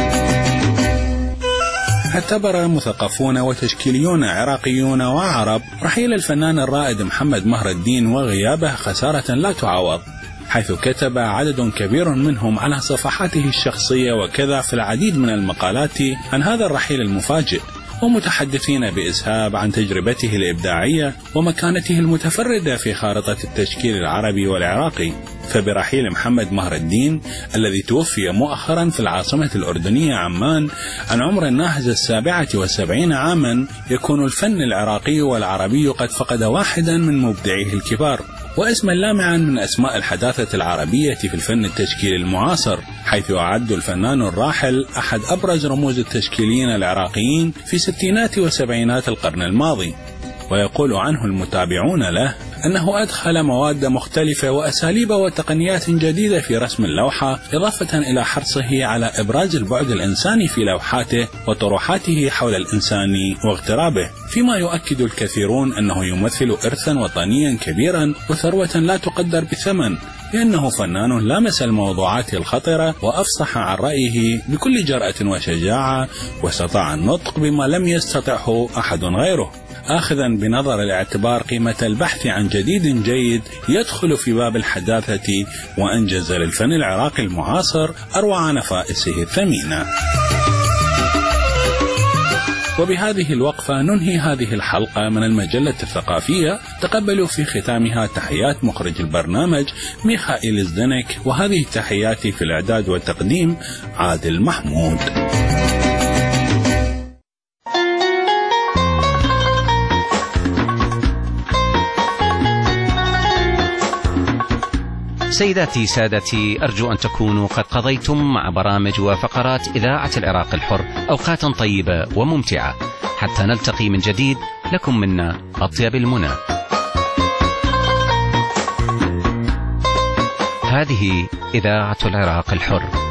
S5: اعتبر مثقفون وتشكيليون عراقيون وعرب رحيل الفنان الرائد محمد مهر الدين وغيابه خسارة لا تعوض، حيث كتب عدد كبير منهم على صفحاته الشخصية وكذا في العديد من المقالات عن هذا الرحيل المفاجئ، ومتحدثين بإسهاب عن تجربته الإبداعية ومكانته المتفردة في خارطة التشكيل العربي والعراقي. فبرحيل محمد مهر الدين الذي توفي مؤخرا في العاصمة الأردنية عمان عن عمر ناهز السابعة وسبعين عاما يكون الفن العراقي والعربي قد فقد واحدا من مبدعيه الكبار، واسما لامعا من أسماء الحداثة العربية في الفن التشكيلي المعاصر، حيث يعد الفنان الراحل أحد أبرز رموز التشكيليين العراقيين في ستينات وسبعينات القرن الماضي. ويقول عنه المتابعون له أنه أدخل مواد مختلفة وأساليب وتقنيات جديدة في رسم اللوحة، إضافة إلى حرصه على إبراز البعد الإنساني في لوحاته وطروحاته حول الإنسان واغترابه، فيما يؤكد الكثيرون أنه يمثل إرثا وطنيا كبيرا وثروة لا تقدر بثمن، لأنه فنان لامس الموضوعات الخطرة وأفصح عن رأيه بكل جرأة وشجاعة، واستطاع النطق بما لم يستطعه أحد غيره، آخذا بنظر الاعتبار قيمة البحث عن جديد جيد يدخل في باب الحداثة، وأنجز للفن العراقي المعاصر أروع نفائسه الثمينة. وبهذه الوقفة ننهي هذه الحلقة من المجلة الثقافية. تقبلوا في ختامها تحيات مخرج البرنامج ميخائيل زدنك، وهذه تحياتي في الإعداد والتقديم عادل محمود.
S13: سيداتي سادتي، أرجو أن تكونوا قد قضيتم مع برامج وفقرات إذاعة العراق الحر أوقاتا طيبة وممتعة، حتى نلتقي من جديد. لكم منا أطيب المنى. هذه إذاعة العراق الحر.